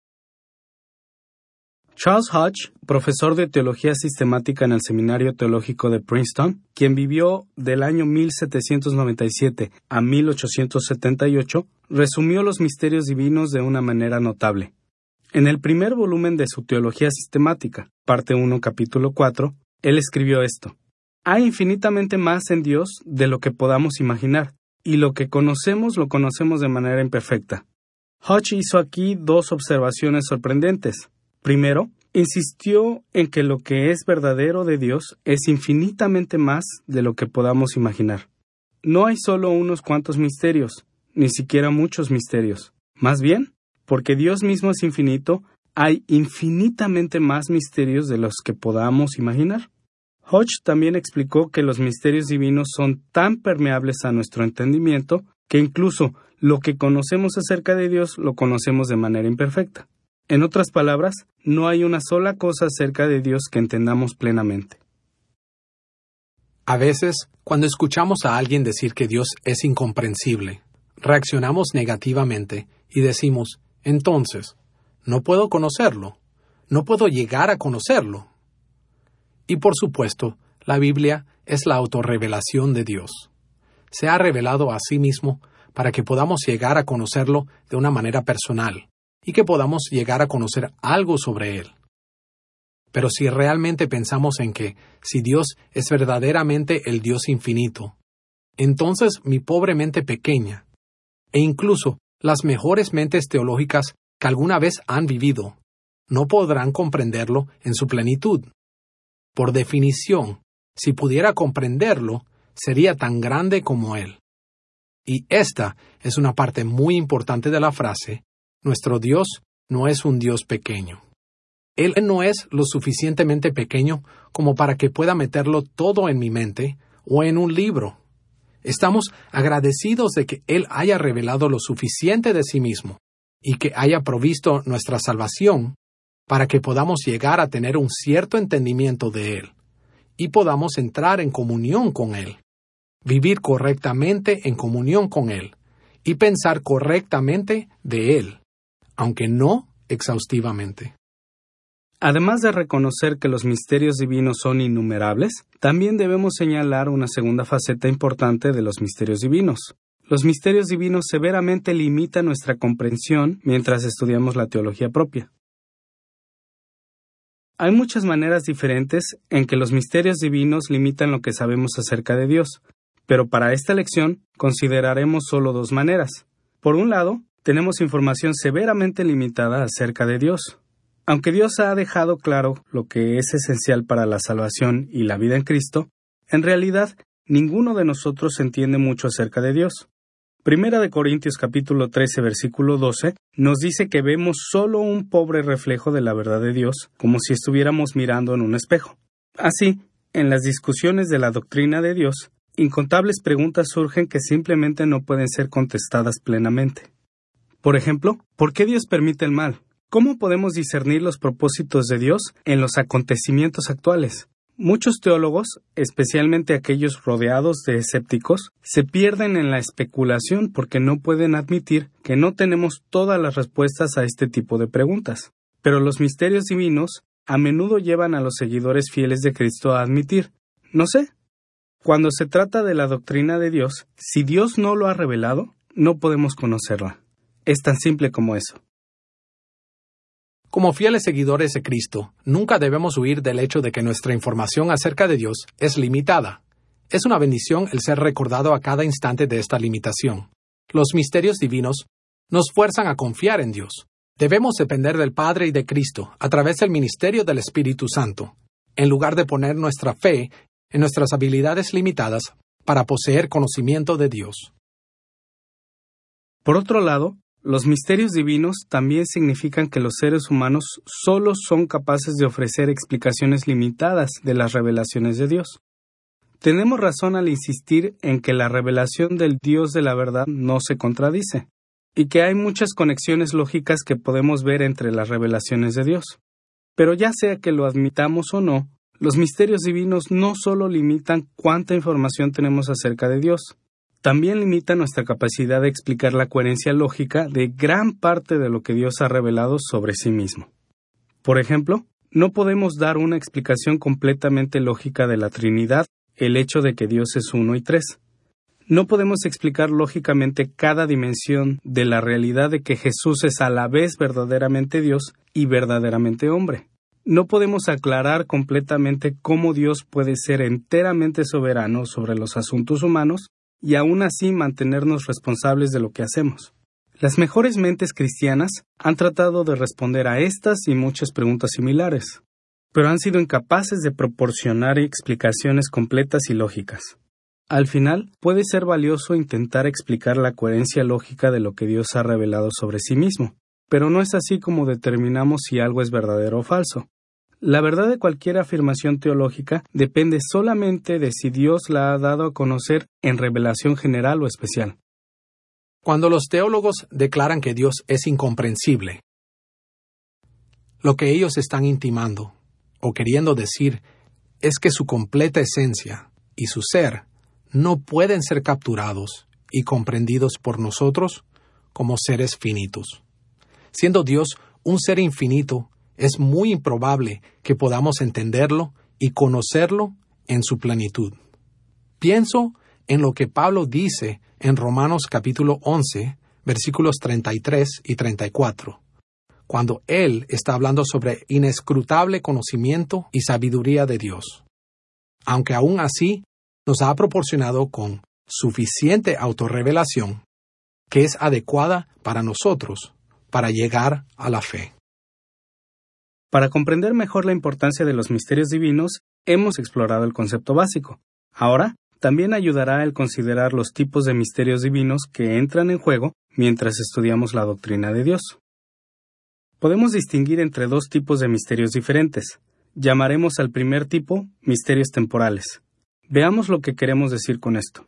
Charles Hodge, profesor de Teología Sistemática en el Seminario Teológico de Princeton, quien vivió del año mil setecientos noventa y siete a mil ochocientos setenta y ocho, resumió los misterios divinos de una manera notable. En el primer volumen de su Teología Sistemática, parte uno, capítulo cuatro, él escribió esto: hay infinitamente más en Dios de lo que podamos imaginar, y lo que conocemos lo conocemos de manera imperfecta. Hodge hizo aquí dos observaciones sorprendentes. Primero, insistió en que lo que es verdadero de Dios es infinitamente más de lo que podamos imaginar. No hay solo unos cuantos misterios, ni siquiera muchos misterios. Más bien, porque Dios mismo es infinito, hay infinitamente más misterios de los que podamos imaginar. Hodge también explicó que los misterios divinos son tan permeables a nuestro entendimiento que incluso lo que conocemos acerca de Dios lo conocemos de manera imperfecta. En otras palabras, no hay una sola cosa acerca de Dios que entendamos plenamente. A veces, cuando escuchamos a alguien decir que Dios es incomprensible, reaccionamos negativamente y decimos: entonces, no puedo conocerlo, no puedo llegar a conocerlo. Y por supuesto, la Biblia es la autorrevelación de Dios. Se ha revelado a sí mismo para que podamos llegar a conocerlo de una manera personal y que podamos llegar a conocer algo sobre Él. Pero si realmente pensamos en que, si Dios es verdaderamente el Dios infinito, entonces mi pobre mente pequeña, e incluso las mejores mentes teológicas que alguna vez han vivido, no podrán comprenderlo en su plenitud. Por definición, si pudiera comprenderlo, sería tan grande como Él. Y esta es una parte muy importante de la frase: nuestro Dios no es un Dios pequeño. Él no es lo suficientemente pequeño como para que pueda meterlo todo en mi mente o en un libro. Estamos agradecidos de que Él haya revelado lo suficiente de sí mismo y que haya provisto nuestra salvación para que podamos llegar a tener un cierto entendimiento de Él y podamos entrar en comunión con Él, vivir correctamente en comunión con Él y pensar correctamente de Él, aunque no exhaustivamente. Además de reconocer que los misterios divinos son innumerables, también debemos señalar una segunda faceta importante de los misterios divinos. Los misterios divinos severamente limitan nuestra comprensión mientras estudiamos la teología propia. Hay muchas maneras diferentes en que los misterios divinos limitan lo que sabemos acerca de Dios, pero para esta lección consideraremos solo dos maneras. Por un lado, tenemos información severamente limitada acerca de Dios. Aunque Dios ha dejado claro lo que es esencial para la salvación y la vida en Cristo, en realidad ninguno de nosotros entiende mucho acerca de Dios. Primera de Corintios capítulo trece, versículo doce, nos dice que vemos solo un pobre reflejo de la verdad de Dios, como si estuviéramos mirando en un espejo. Así, en las discusiones de la doctrina de Dios, incontables preguntas surgen que simplemente no pueden ser contestadas plenamente. Por ejemplo, ¿por qué Dios permite el mal? ¿Cómo podemos discernir los propósitos de Dios en los acontecimientos actuales? Muchos teólogos, especialmente aquellos rodeados de escépticos, se pierden en la especulación porque no pueden admitir que no tenemos todas las respuestas a este tipo de preguntas. Pero los misterios divinos a menudo llevan a los seguidores fieles de Cristo a admitir: no sé. Cuando se trata de la doctrina de Dios, si Dios no lo ha revelado, no podemos conocerla. Es tan simple como eso. Como fieles seguidores de Cristo, nunca debemos huir del hecho de que nuestra información acerca de Dios es limitada. Es una bendición el ser recordado a cada instante de esta limitación. Los misterios divinos nos fuerzan a confiar en Dios. Debemos depender del Padre y de Cristo a través del ministerio del Espíritu Santo, en lugar de poner nuestra fe en nuestras habilidades limitadas para poseer conocimiento de Dios. Por otro lado, los misterios divinos también significan que los seres humanos solo son capaces de ofrecer explicaciones limitadas de las revelaciones de Dios. Tenemos razón al insistir en que la revelación del Dios de la verdad no se contradice, y que hay muchas conexiones lógicas que podemos ver entre las revelaciones de Dios. Pero ya sea que lo admitamos o no, los misterios divinos no solo limitan cuánta información tenemos acerca de Dios, también limita nuestra capacidad de explicar la coherencia lógica de gran parte de lo que Dios ha revelado sobre sí mismo. Por ejemplo, no podemos dar una explicación completamente lógica de la Trinidad, el hecho de que Dios es uno y tres. No podemos explicar lógicamente cada dimensión de la realidad de que Jesús es a la vez verdaderamente Dios y verdaderamente hombre. No podemos aclarar completamente cómo Dios puede ser enteramente soberano sobre los asuntos humanos y aún así mantenernos responsables de lo que hacemos. Las mejores mentes cristianas han tratado de responder a estas y muchas preguntas similares, pero han sido incapaces de proporcionar explicaciones completas y lógicas. Al final, puede ser valioso intentar explicar la coherencia lógica de lo que Dios ha revelado sobre sí mismo, pero no es así como determinamos si algo es verdadero o falso. La verdad de cualquier afirmación teológica depende solamente de si Dios la ha dado a conocer en revelación general o especial. Cuando los teólogos declaran que Dios es incomprensible, lo que ellos están intimando o queriendo decir es que su completa esencia y su ser no pueden ser capturados y comprendidos por nosotros como seres finitos. Siendo Dios un ser infinito, es muy improbable que podamos entenderlo y conocerlo en su plenitud. Pienso en lo que Pablo dice en Romanos capítulo once, versículos treinta y tres y treinta y cuatro, cuando él está hablando sobre inescrutable conocimiento y sabiduría de Dios. Aunque aún así nos ha proporcionado con suficiente autorrevelación que es adecuada para nosotros para llegar a la fe. Para comprender mejor la importancia de los misterios divinos, hemos explorado el concepto básico. Ahora, también ayudará el considerar los tipos de misterios divinos que entran en juego mientras estudiamos la doctrina de Dios. Podemos distinguir entre dos tipos de misterios diferentes. Llamaremos al primer tipo misterios temporales. Veamos lo que queremos decir con esto.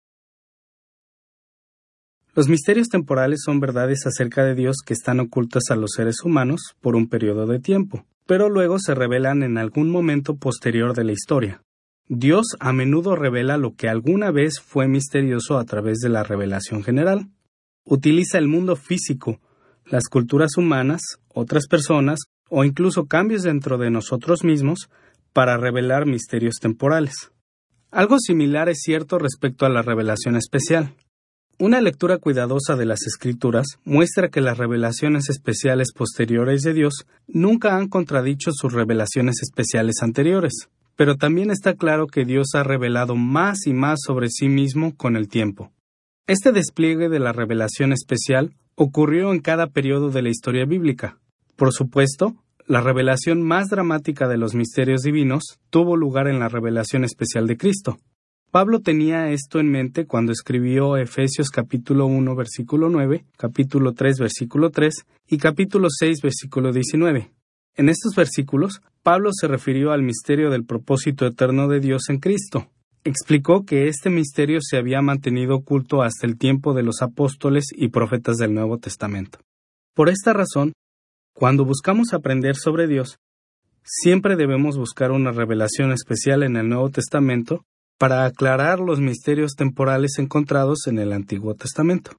Los misterios temporales son verdades acerca de Dios que están ocultas a los seres humanos por un periodo de tiempo, pero luego se revelan en algún momento posterior de la historia. Dios a menudo revela lo que alguna vez fue misterioso a través de la revelación general. Utiliza el mundo físico, las culturas humanas, otras personas o incluso cambios dentro de nosotros mismos para revelar misterios temporales. Algo similar es cierto respecto a la revelación especial. Una lectura cuidadosa de las Escrituras muestra que las revelaciones especiales posteriores de Dios nunca han contradicho sus revelaciones especiales anteriores, pero también está claro que Dios ha revelado más y más sobre sí mismo con el tiempo. Este despliegue de la revelación especial ocurrió en cada periodo de la historia bíblica. Por supuesto, la revelación más dramática de los misterios divinos tuvo lugar en la revelación especial de Cristo. Pablo tenía esto en mente cuando escribió Efesios capítulo uno versículo nueve, capítulo tres versículo tres y capítulo seis versículo diecinueve. En estos versículos, Pablo se refirió al misterio del propósito eterno de Dios en Cristo. Explicó que este misterio se había mantenido oculto hasta el tiempo de los apóstoles y profetas del Nuevo Testamento. Por esta razón, cuando buscamos aprender sobre Dios, siempre debemos buscar una revelación especial en el Nuevo Testamento para aclarar los misterios temporales encontrados en el Antiguo Testamento.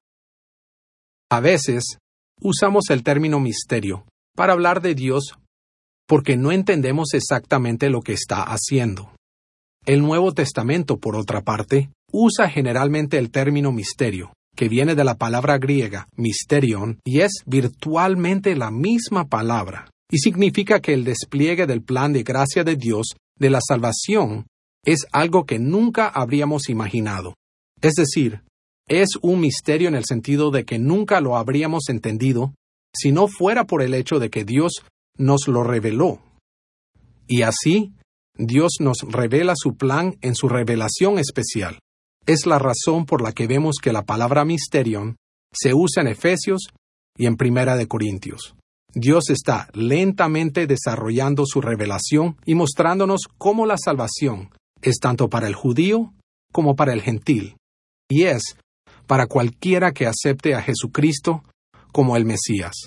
A veces, usamos el término misterio para hablar de Dios porque no entendemos exactamente lo que está haciendo. El Nuevo Testamento, por otra parte, usa generalmente el término misterio, que viene de la palabra griega mysterion y es virtualmente la misma palabra, y significa que el despliegue del plan de gracia de Dios de la salvación es algo que nunca habríamos imaginado. Es decir, es un misterio en el sentido de que nunca lo habríamos entendido si no fuera por el hecho de que Dios nos lo reveló. Y así, Dios nos revela su plan en su revelación especial. Es la razón por la que vemos que la palabra mysterion se usa en Efesios y en Primera de Corintios. Dios está lentamente desarrollando su revelación y mostrándonos cómo la salvación es tanto para el judío como para el gentil, y es para cualquiera que acepte a Jesucristo como el Mesías.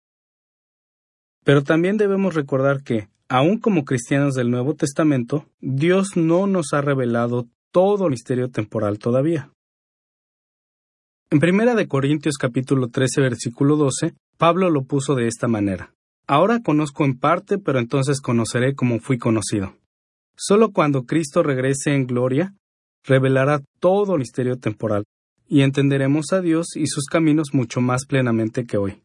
Pero también debemos recordar que, aun como cristianos del Nuevo Testamento, Dios no nos ha revelado todo el misterio temporal todavía. En Primera de Corintios capítulo trece versículo doce, Pablo lo puso de esta manera: Ahora conozco en parte, pero entonces conoceré como fui conocido. Solo cuando Cristo regrese en gloria, revelará todo el misterio temporal, y entenderemos a Dios y sus caminos mucho más plenamente que hoy.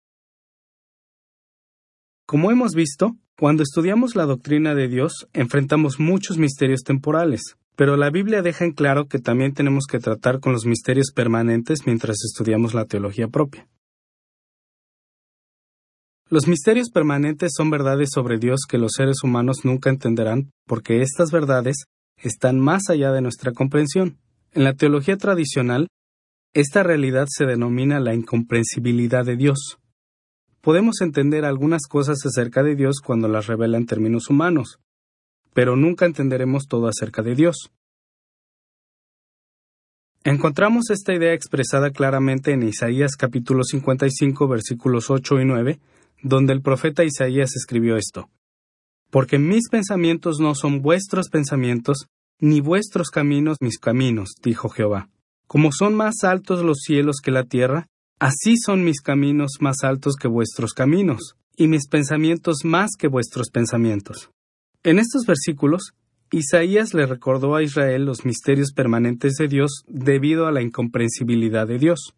Como hemos visto, cuando estudiamos la doctrina de Dios, enfrentamos muchos misterios temporales, pero la Biblia deja en claro que también tenemos que tratar con los misterios permanentes mientras estudiamos la teología propia. Los misterios permanentes son verdades sobre Dios que los seres humanos nunca entenderán, porque estas verdades están más allá de nuestra comprensión. En la teología tradicional, esta realidad se denomina la incomprensibilidad de Dios. Podemos entender algunas cosas acerca de Dios cuando las revela en términos humanos, pero nunca entenderemos todo acerca de Dios. Encontramos esta idea expresada claramente en Isaías capítulo cincuenta y cinco, versículos ocho y nueve, donde el profeta Isaías escribió esto: «Porque mis pensamientos no son vuestros pensamientos, ni vuestros caminos mis caminos, dijo Jehová. Como son más altos los cielos que la tierra, así son mis caminos más altos que vuestros caminos, y mis pensamientos más que vuestros pensamientos». En estos versículos, Isaías le recordó a Israel los misterios permanentes de Dios debido a la incomprensibilidad de Dios.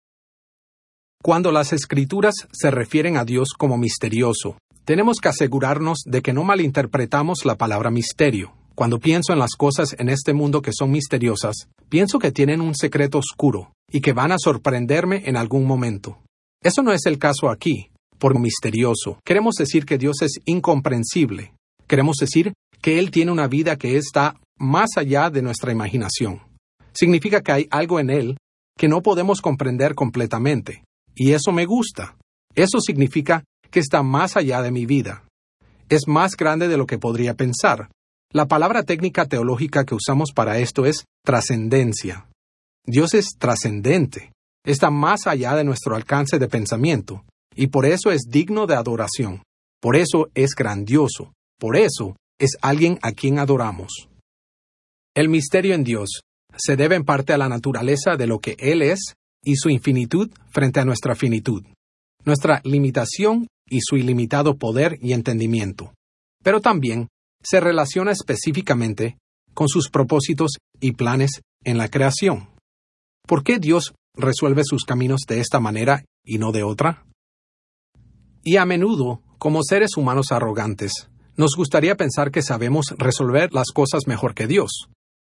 Cuando las Escrituras se refieren a Dios como misterioso, tenemos que asegurarnos de que no malinterpretamos la palabra misterio. Cuando pienso en las cosas en este mundo que son misteriosas, pienso que tienen un secreto oscuro y que van a sorprenderme en algún momento. Eso no es el caso aquí. Por misterioso, queremos decir que Dios es incomprensible. Queremos decir que Él tiene una vida que está más allá de nuestra imaginación. Significa que hay algo en Él que no podemos comprender completamente. Y eso me gusta. Eso significa que está más allá de mi vida. Es más grande de lo que podría pensar. La palabra técnica teológica que usamos para esto es trascendencia. Dios es trascendente. Está más allá de nuestro alcance de pensamiento. Y por eso es digno de adoración. Por eso es grandioso. Por eso es alguien a quien adoramos. El misterio en Dios se debe en parte a la naturaleza de lo que Él es y su infinitud frente a nuestra finitud, nuestra limitación y su ilimitado poder y entendimiento. Pero también se relaciona específicamente con sus propósitos y planes en la creación. ¿Por qué Dios resuelve sus caminos de esta manera y no de otra? Y a menudo, como seres humanos arrogantes, nos gustaría pensar que sabemos resolver las cosas mejor que Dios.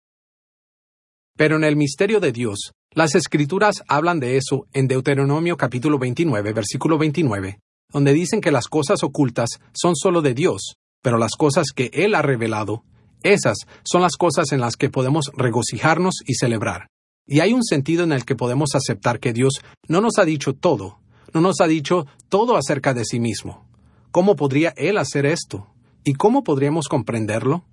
Pero en el misterio de Dios, las Escrituras hablan de eso en Deuteronomio capítulo veintinueve, versículo veintinueve, donde dicen que las cosas ocultas son solo de Dios, pero las cosas que Él ha revelado, esas son las cosas en las que podemos regocijarnos y celebrar. Y hay un sentido en el que podemos aceptar que Dios no nos ha dicho todo, no nos ha dicho todo acerca de sí mismo. ¿Cómo podría Él hacer esto? ¿Y cómo podríamos comprenderlo?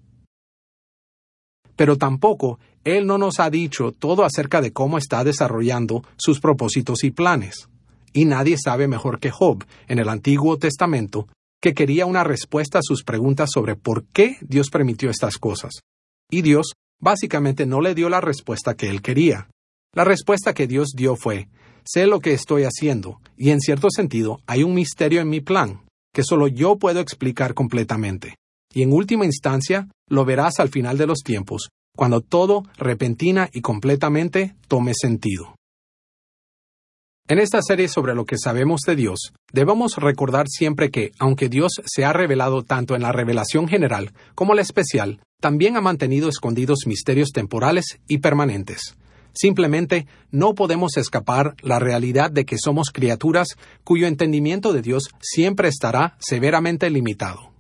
Pero tampoco Él no nos ha dicho todo acerca de cómo está desarrollando sus propósitos y planes. Y nadie sabe mejor que Job, en el Antiguo Testamento, que quería una respuesta a sus preguntas sobre por qué Dios permitió estas cosas. Y Dios básicamente no le dio la respuesta que él quería. La respuesta que Dios dio fue: sé lo que estoy haciendo, y en cierto sentido hay un misterio en mi plan, que solo yo puedo explicar completamente. Y en última instancia, lo verás al final de los tiempos, cuando todo, repentina y completamente, tome sentido. En esta serie sobre lo que sabemos de Dios, debemos recordar siempre que, aunque Dios se ha revelado tanto en la revelación general como la especial, también ha mantenido escondidos misterios temporales y permanentes. Simplemente no podemos escapar la realidad de que somos criaturas cuyo entendimiento de Dios siempre estará severamente limitado.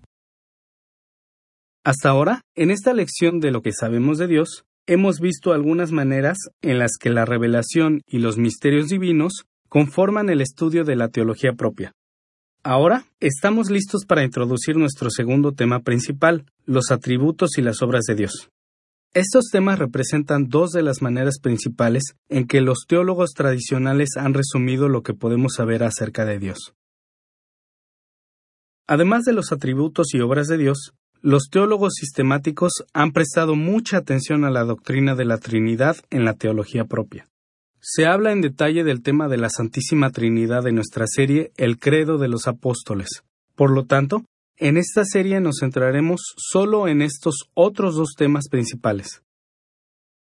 Hasta ahora, en esta lección de lo que sabemos de Dios, hemos visto algunas maneras en las que la revelación y los misterios divinos conforman el estudio de la teología propia. Ahora, estamos listos para introducir nuestro segundo tema principal, los atributos y las obras de Dios. Estos temas representan dos de las maneras principales en que los teólogos tradicionales han resumido lo que podemos saber acerca de Dios. Además de los atributos y obras de Dios, los teólogos sistemáticos han prestado mucha atención a la doctrina de la Trinidad en la teología propia. Se habla en detalle del tema de la Santísima Trinidad en nuestra serie El Credo de los Apóstoles. Por lo tanto, en esta serie nos centraremos solo en estos otros dos temas principales.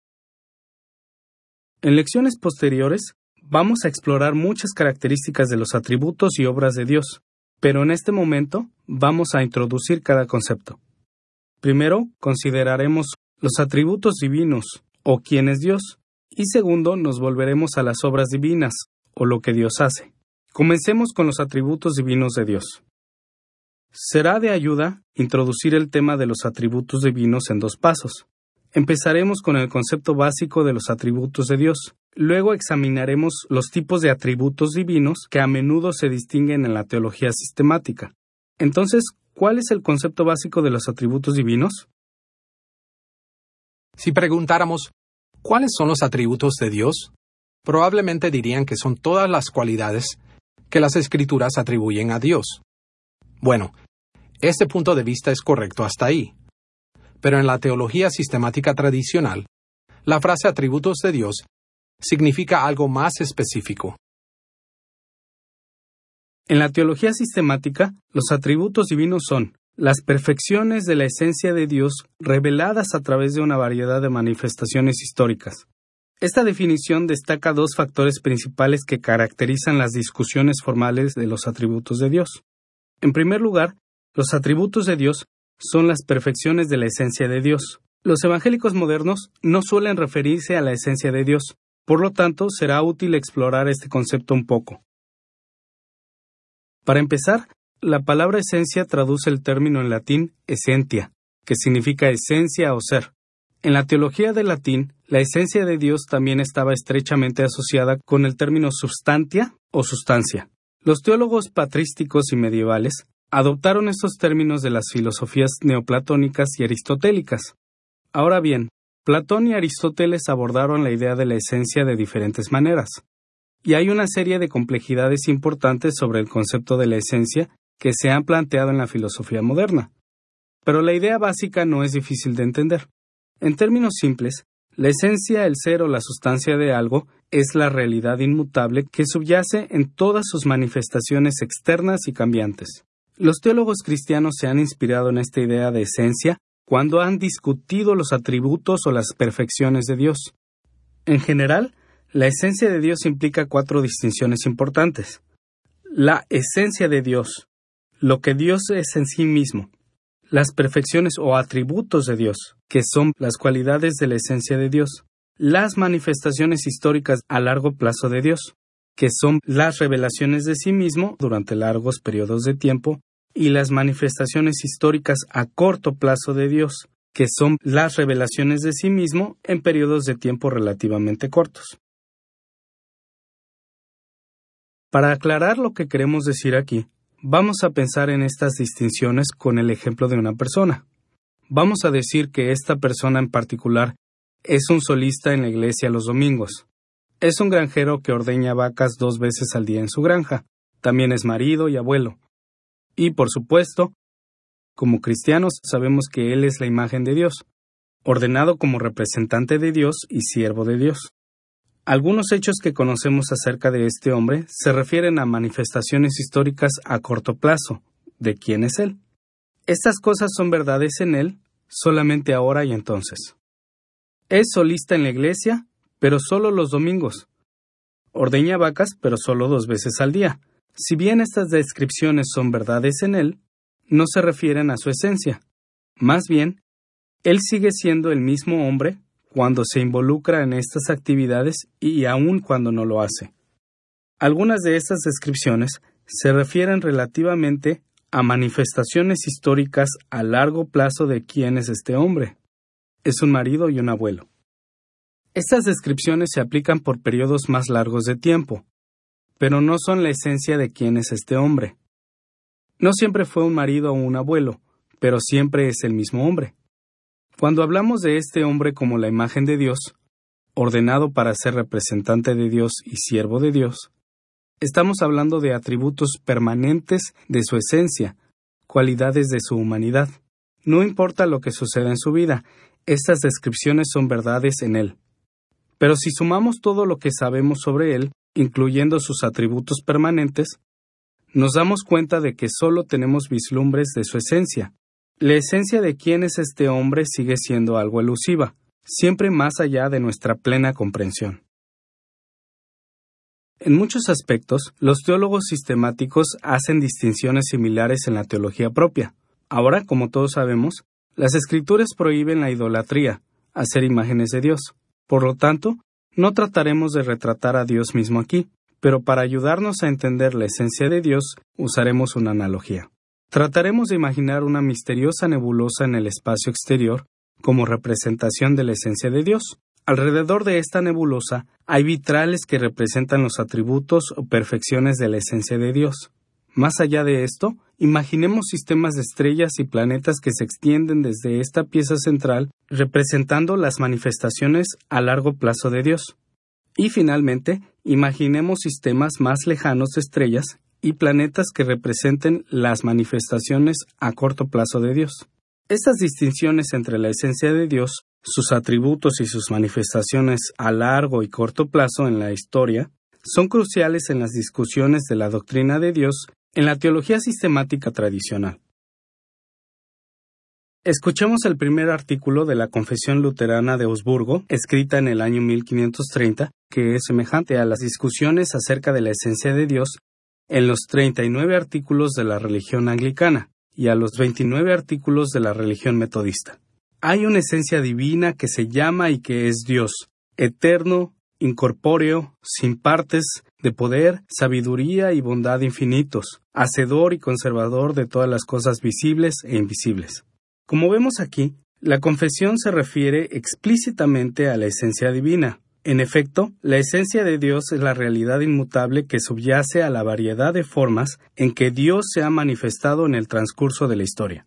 En lecciones posteriores, vamos a explorar muchas características de los atributos y obras de Dios, pero en este momento vamos a introducir cada concepto. Primero, consideraremos los atributos divinos, o quién es Dios, y segundo, nos volveremos a las obras divinas, o lo que Dios hace. Comencemos con los atributos divinos de Dios. Será de ayuda introducir el tema de los atributos divinos en dos pasos. Empezaremos con el concepto básico de los atributos de Dios. Luego examinaremos los tipos de atributos divinos que a menudo se distinguen en la teología sistemática. Entonces, ¿cuál es el concepto básico de los atributos divinos? Si preguntáramos, ¿cuáles son los atributos de Dios? Probablemente dirían que son todas las cualidades que las Escrituras atribuyen a Dios. Bueno, este punto de vista es correcto hasta ahí. Pero en la teología sistemática tradicional, la frase atributos de Dios significa algo más específico. En la teología sistemática, los atributos divinos son las perfecciones de la esencia de Dios reveladas a través de una variedad de manifestaciones históricas. Esta definición destaca dos factores principales que caracterizan las discusiones formales de los atributos de Dios. En primer lugar, los atributos de Dios son las perfecciones de la esencia de Dios. Los evangélicos modernos no suelen referirse a la esencia de Dios, por lo tanto, será útil explorar este concepto un poco. Para empezar, la palabra esencia traduce el término en latín essentia, que significa esencia o ser. En la teología del latín, la esencia de Dios también estaba estrechamente asociada con el término substantia o sustancia. Los teólogos patrísticos y medievales adoptaron estos términos de las filosofías neoplatónicas y aristotélicas. Ahora bien, Platón y Aristóteles abordaron la idea de la esencia de diferentes maneras, y hay una serie de complejidades importantes sobre el concepto de la esencia que se han planteado en la filosofía moderna. Pero la idea básica no es difícil de entender. En términos simples, la esencia, el ser o la sustancia de algo es la realidad inmutable que subyace en todas sus manifestaciones externas y cambiantes. Los teólogos cristianos se han inspirado en esta idea de esencia cuando han discutido los atributos o las perfecciones de Dios. En general, la esencia de Dios implica cuatro distinciones importantes. La esencia de Dios, lo que Dios es en sí mismo. Las perfecciones o atributos de Dios, que son las cualidades de la esencia de Dios. Las manifestaciones históricas a largo plazo de Dios, que son las revelaciones de sí mismo durante largos periodos de tiempo, y las manifestaciones históricas a corto plazo de Dios, que son las revelaciones de sí mismo en periodos de tiempo relativamente cortos. Para aclarar lo que queremos decir aquí, vamos a pensar en estas distinciones con el ejemplo de una persona. Vamos a decir que esta persona en particular es un solista en la iglesia los domingos. Es un granjero que ordeña vacas dos veces al día en su granja. También es marido y abuelo. Y, por supuesto, como cristianos sabemos que él es la imagen de Dios, ordenado como representante de Dios y siervo de Dios. Algunos hechos que conocemos acerca de este hombre se refieren a manifestaciones históricas a corto plazo, de quién es él. Estas cosas son verdades en él, solamente ahora y entonces. Es solista en la iglesia, pero solo los domingos. Ordeña vacas, pero solo dos veces al día. Si bien estas descripciones son verdades en él, no se refieren a su esencia. Más bien, él sigue siendo el mismo hombre cuando se involucra en estas actividades y aun cuando no lo hace. Algunas de estas descripciones se refieren relativamente a manifestaciones históricas a largo plazo de quién es este hombre. Es un marido y un abuelo. Estas descripciones se aplican por periodos más largos de tiempo, pero no son la esencia de quién es este hombre. No siempre fue un marido o un abuelo, pero siempre es el mismo hombre. Cuando hablamos de este hombre como la imagen de Dios, ordenado para ser representante de Dios y siervo de Dios, estamos hablando de atributos permanentes de su esencia, cualidades de su humanidad. No importa lo que suceda en su vida, estas descripciones son verdades en él. Pero si sumamos todo lo que sabemos sobre él, incluyendo sus atributos permanentes, nos damos cuenta de que solo tenemos vislumbres de su esencia. La esencia de quién es este hombre sigue siendo algo elusiva, siempre más allá de nuestra plena comprensión. En muchos aspectos, los teólogos sistemáticos hacen distinciones similares en la teología propia. Ahora, como todos sabemos, las Escrituras prohíben la idolatría, hacer imágenes de Dios. Por lo tanto, no trataremos de retratar a Dios mismo aquí, pero para ayudarnos a entender la esencia de Dios, usaremos una analogía. Trataremos de imaginar una misteriosa nebulosa en el espacio exterior como representación de la esencia de Dios. Alrededor de esta nebulosa hay vitrales que representan los atributos o perfecciones de la esencia de Dios. Más allá de esto, imaginemos sistemas de estrellas y planetas que se extienden desde esta pieza central, representando las manifestaciones a largo plazo de Dios. Y finalmente, imaginemos sistemas más lejanos de estrellas y planetas que representen las manifestaciones a corto plazo de Dios. Estas distinciones entre la esencia de Dios, sus atributos y sus manifestaciones a largo y corto plazo en la historia, son cruciales en las discusiones de la doctrina de Dios en la teología sistemática tradicional. Escuchemos el primer artículo de la Confesión Luterana de Augsburgo, escrita en el año mil quinientos treinta, que es semejante a las discusiones acerca de la esencia de Dios en los treinta y nueve artículos de la religión anglicana y a los veintinueve artículos de la religión metodista. Hay una esencia divina que se llama y que es Dios, eterno, incorpóreo, sin partes, de poder, sabiduría y bondad infinitos, hacedor y conservador de todas las cosas visibles e invisibles. Como vemos aquí, la confesión se refiere explícitamente a la esencia divina. En efecto, la esencia de Dios es la realidad inmutable que subyace a la variedad de formas en que Dios se ha manifestado en el transcurso de la historia.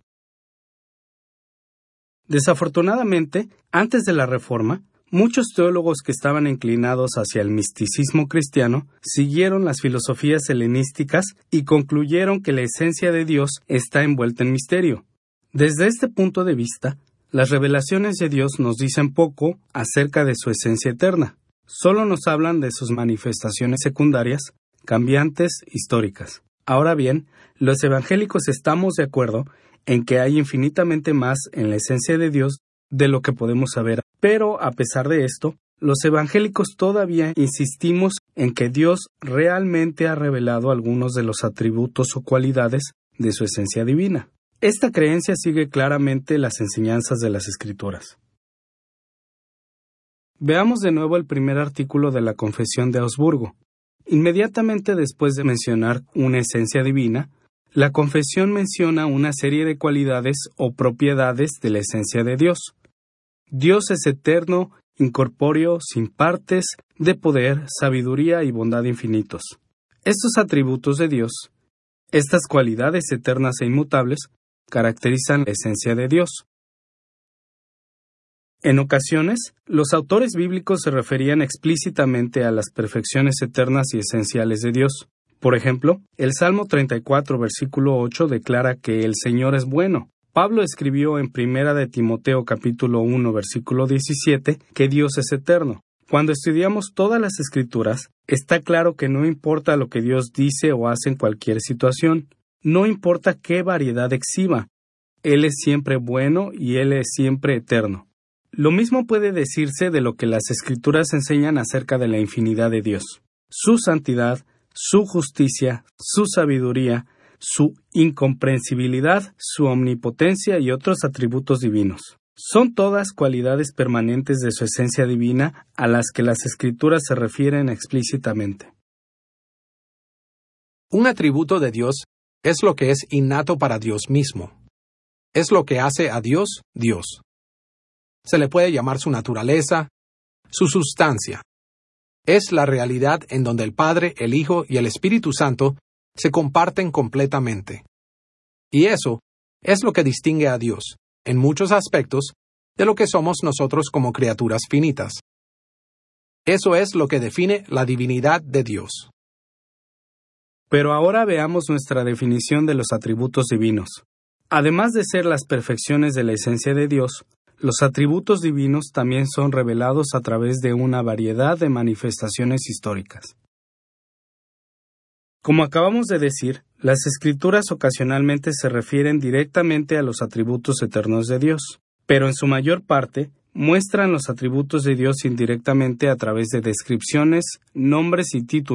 Desafortunadamente, antes de la Reforma, muchos teólogos que estaban inclinados hacia el misticismo cristiano siguieron las filosofías helenísticas y concluyeron que la esencia de Dios está envuelta en misterio. Desde este punto de vista, las revelaciones de Dios nos dicen poco acerca de su esencia eterna. Solo nos hablan de sus manifestaciones secundarias, cambiantes, históricas. Ahora bien, los evangélicos estamos de acuerdo en que hay infinitamente más en la esencia de Dios de lo que podemos saber. Pero, a pesar de esto, los evangélicos todavía insistimos en que Dios realmente ha revelado algunos de los atributos o cualidades de su esencia divina. Esta creencia sigue claramente las enseñanzas de las Escrituras. Veamos de nuevo el primer artículo de la Confesión de Augsburgo. Inmediatamente después de mencionar una esencia divina, la confesión menciona una serie de cualidades o propiedades de la esencia de Dios. Dios es eterno, incorpóreo, sin partes, de poder, sabiduría y bondad infinitos. Estos atributos de Dios, estas cualidades eternas e inmutables, caracterizan la esencia de Dios. En ocasiones, los autores bíblicos se referían explícitamente a las perfecciones eternas y esenciales de Dios. Por ejemplo, el Salmo treinta y cuatro, versículo ocho, declara que el Señor es bueno. Pablo escribió en Primera de Timoteo capítulo uno, versículo diecisiete, que Dios es eterno. Cuando estudiamos todas las Escrituras, está claro que no importa lo que Dios dice o hace en cualquier situación, no importa qué variedad exhiba, Él es siempre bueno y Él es siempre eterno. Lo mismo puede decirse de lo que las Escrituras enseñan acerca de la infinidad de Dios, su santidad, su justicia, su sabiduría, su incomprensibilidad, su omnipotencia y otros atributos divinos. Son todas cualidades permanentes de su esencia divina a las que las Escrituras se refieren explícitamente. Un atributo de Dios es lo que es innato para Dios mismo. Es lo que hace a Dios, Dios. Se le puede llamar su naturaleza, su sustancia. Es la realidad en donde el Padre, el Hijo y el Espíritu Santo se comparten completamente. Y eso es lo que distingue a Dios, en muchos aspectos, de lo que somos nosotros como criaturas finitas. Eso es lo que define la divinidad de Dios. Pero ahora veamos nuestra definición de los atributos divinos. Además de ser las perfecciones de la esencia de Dios, los atributos divinos también son revelados a través de una variedad de manifestaciones históricas. Como acabamos de decir, las Escrituras ocasionalmente se refieren directamente a los atributos eternos de Dios, pero en su mayor parte muestran los atributos de Dios indirectamente a través de descripciones, nombres y títulos,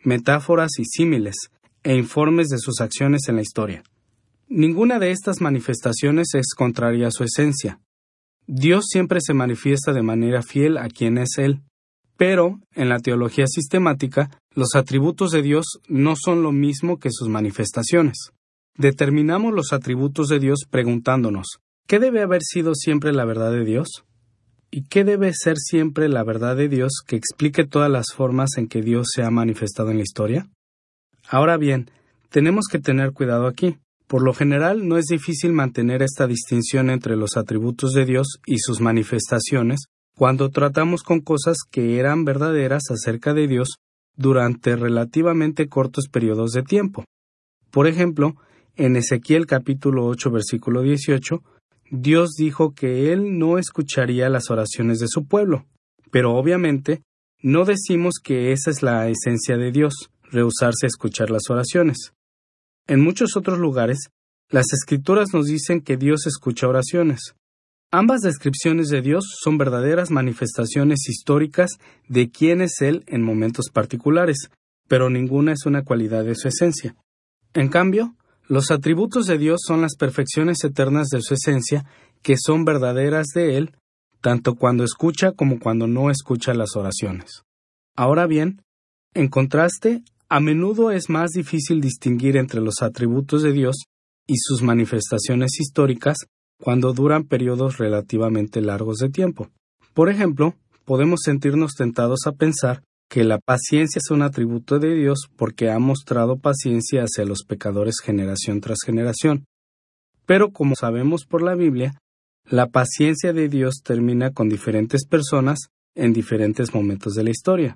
metáforas y símiles, e informes de sus acciones en la historia. Ninguna de estas manifestaciones es contraria a su esencia. Dios siempre se manifiesta de manera fiel a quien es Él. Pero, en la teología sistemática, los atributos de Dios no son lo mismo que sus manifestaciones. Determinamos los atributos de Dios preguntándonos, ¿qué debe haber sido siempre la verdad de Dios? ¿Y qué debe ser siempre la verdad de Dios que explique todas las formas en que Dios se ha manifestado en la historia? Ahora bien, tenemos que tener cuidado aquí. Por lo general, no es difícil mantener esta distinción entre los atributos de Dios y sus manifestaciones cuando tratamos con cosas que eran verdaderas acerca de Dios durante relativamente cortos periodos de tiempo. Por ejemplo, en Ezequiel capítulo ocho, versículo dieciocho, Dios dijo que Él no escucharía las oraciones de su pueblo, pero obviamente no decimos que esa es la esencia de Dios, rehusarse a escuchar las oraciones. En muchos otros lugares, las Escrituras nos dicen que Dios escucha oraciones. Ambas descripciones de Dios son verdaderas manifestaciones históricas de quién es Él en momentos particulares, pero ninguna es una cualidad de su esencia. En cambio, los atributos de Dios son las perfecciones eternas de su esencia, que son verdaderas de Él, tanto cuando escucha como cuando no escucha las oraciones. Ahora bien, en contraste, a menudo es más difícil distinguir entre los atributos de Dios y sus manifestaciones históricas cuando duran periodos relativamente largos de tiempo. Por ejemplo, podemos sentirnos tentados a pensar que la paciencia es un atributo de Dios porque ha mostrado paciencia hacia los pecadores generación tras generación. Pero como sabemos por la Biblia, la paciencia de Dios termina con diferentes personas en diferentes momentos de la historia,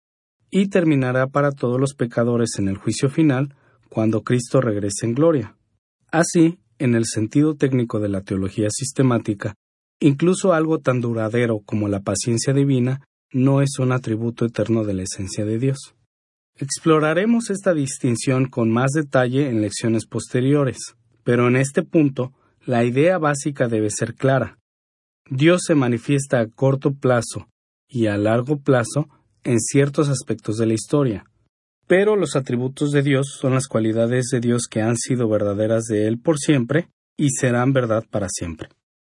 y terminará para todos los pecadores en el juicio final cuando Cristo regrese en gloria. Así, en el sentido técnico de la teología sistemática, incluso algo tan duradero como la paciencia divina no es un atributo eterno de la esencia de Dios. Exploraremos esta distinción con más detalle en lecciones posteriores, pero en este punto, la idea básica debe ser clara. Dios se manifiesta a corto plazo y a largo plazo en ciertos aspectos de la historia, pero los atributos de Dios son las cualidades de Dios que han sido verdaderas de Él por siempre y serán verdad para siempre.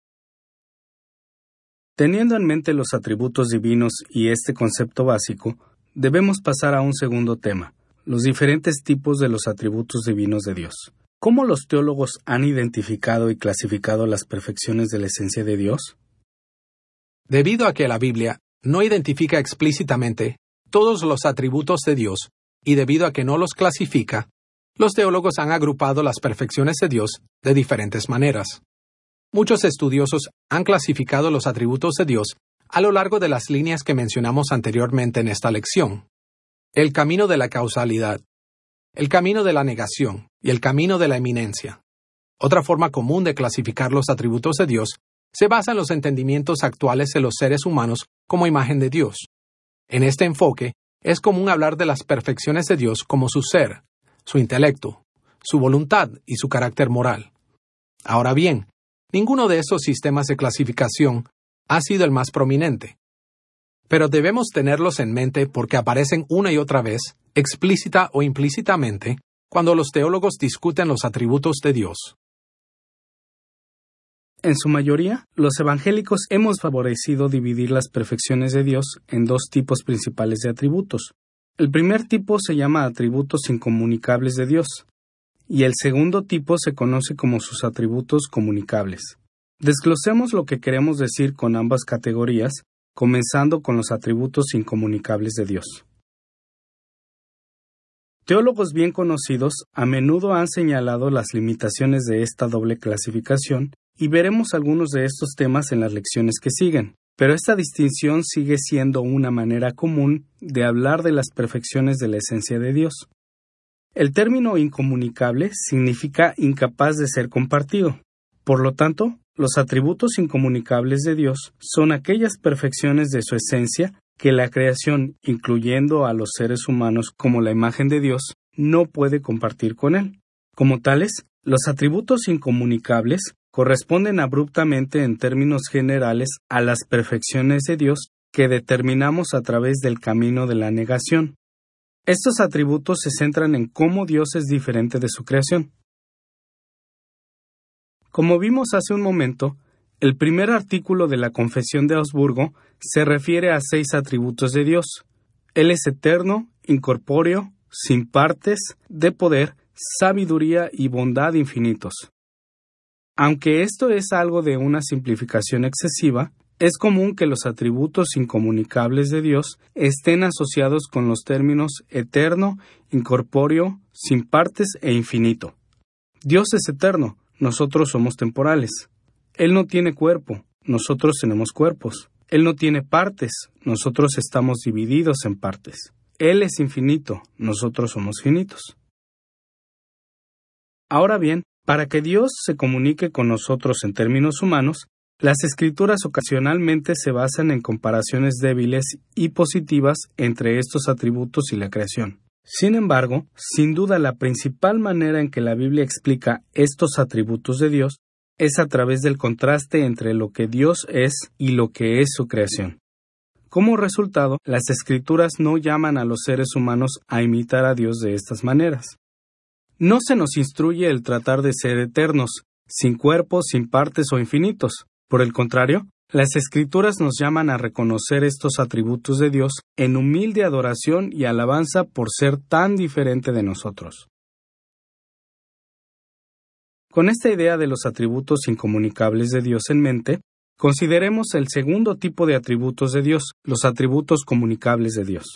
Teniendo en mente los atributos divinos y este concepto básico, debemos pasar a un segundo tema, los diferentes tipos de los atributos divinos de Dios. ¿Cómo los teólogos han identificado y clasificado las perfecciones de la esencia de Dios? Debido a que la Biblia no identifica explícitamente todos los atributos de Dios, y debido a que no los clasifica, los teólogos han agrupado las perfecciones de Dios de diferentes maneras. Muchos estudiosos han clasificado los atributos de Dios a lo largo de las líneas que mencionamos anteriormente en esta lección: el camino de la causalidad, el camino de la negación y el camino de la eminencia. Otra forma común de clasificar los atributos de Dios se basa en los entendimientos actuales de los seres humanos como imagen de Dios. En este enfoque, es común hablar de las perfecciones de Dios como su ser, su intelecto, su voluntad y su carácter moral. Ahora bien, ninguno de estos sistemas de clasificación ha sido el más prominente. Pero debemos tenerlos en mente porque aparecen una y otra vez, explícita o implícitamente, cuando los teólogos discuten los atributos de Dios. En su mayoría, los evangélicos hemos favorecido dividir las perfecciones de Dios en dos tipos principales de atributos. El primer tipo se llama atributos incomunicables de Dios, y el segundo tipo se conoce como sus atributos comunicables. Desglosemos lo que queremos decir con ambas categorías, comenzando con los atributos incomunicables de Dios. Teólogos bien conocidos a menudo han señalado las limitaciones de esta doble clasificación, y veremos algunos de estos temas en las lecciones que siguen. Pero esta distinción sigue siendo una manera común de hablar de las perfecciones de la esencia de Dios. El término incomunicable significa incapaz de ser compartido. Por lo tanto, los atributos incomunicables de Dios son aquellas perfecciones de su esencia que la creación, incluyendo a los seres humanos como la imagen de Dios, no puede compartir con Él. Como tales, los atributos incomunicables corresponden abruptamente en términos generales a las perfecciones de Dios que determinamos a través del camino de la negación. Estos atributos se centran en cómo Dios es diferente de su creación. Como vimos hace un momento, el primer artículo de la Confesión de Augsburgo se refiere a seis atributos de Dios. Él es eterno, incorpóreo, sin partes, de poder, sabiduría y bondad infinitos. Aunque esto es algo de una simplificación excesiva, es común que los atributos incomunicables de Dios estén asociados con los términos eterno, incorpóreo, sin partes e infinito. Dios es eterno, nosotros somos temporales. Él no tiene cuerpo, nosotros tenemos cuerpos. Él no tiene partes, nosotros estamos divididos en partes. Él es infinito, nosotros somos finitos. Ahora bien, para que Dios se comunique con nosotros en términos humanos, las Escrituras ocasionalmente se basan en comparaciones débiles y positivas entre estos atributos y la creación. Sin embargo, sin duda la principal manera en que la Biblia explica estos atributos de Dios es a través del contraste entre lo que Dios es y lo que es su creación. Como resultado, las Escrituras no llaman a los seres humanos a imitar a Dios de estas maneras. No se nos instruye el tratar de ser eternos, sin cuerpo, sin partes o infinitos. Por el contrario, las Escrituras nos llaman a reconocer estos atributos de Dios en humilde adoración y alabanza por ser tan diferente de nosotros. Con esta idea de los atributos incomunicables de Dios en mente, consideremos el segundo tipo de atributos de Dios, los atributos comunicables de Dios.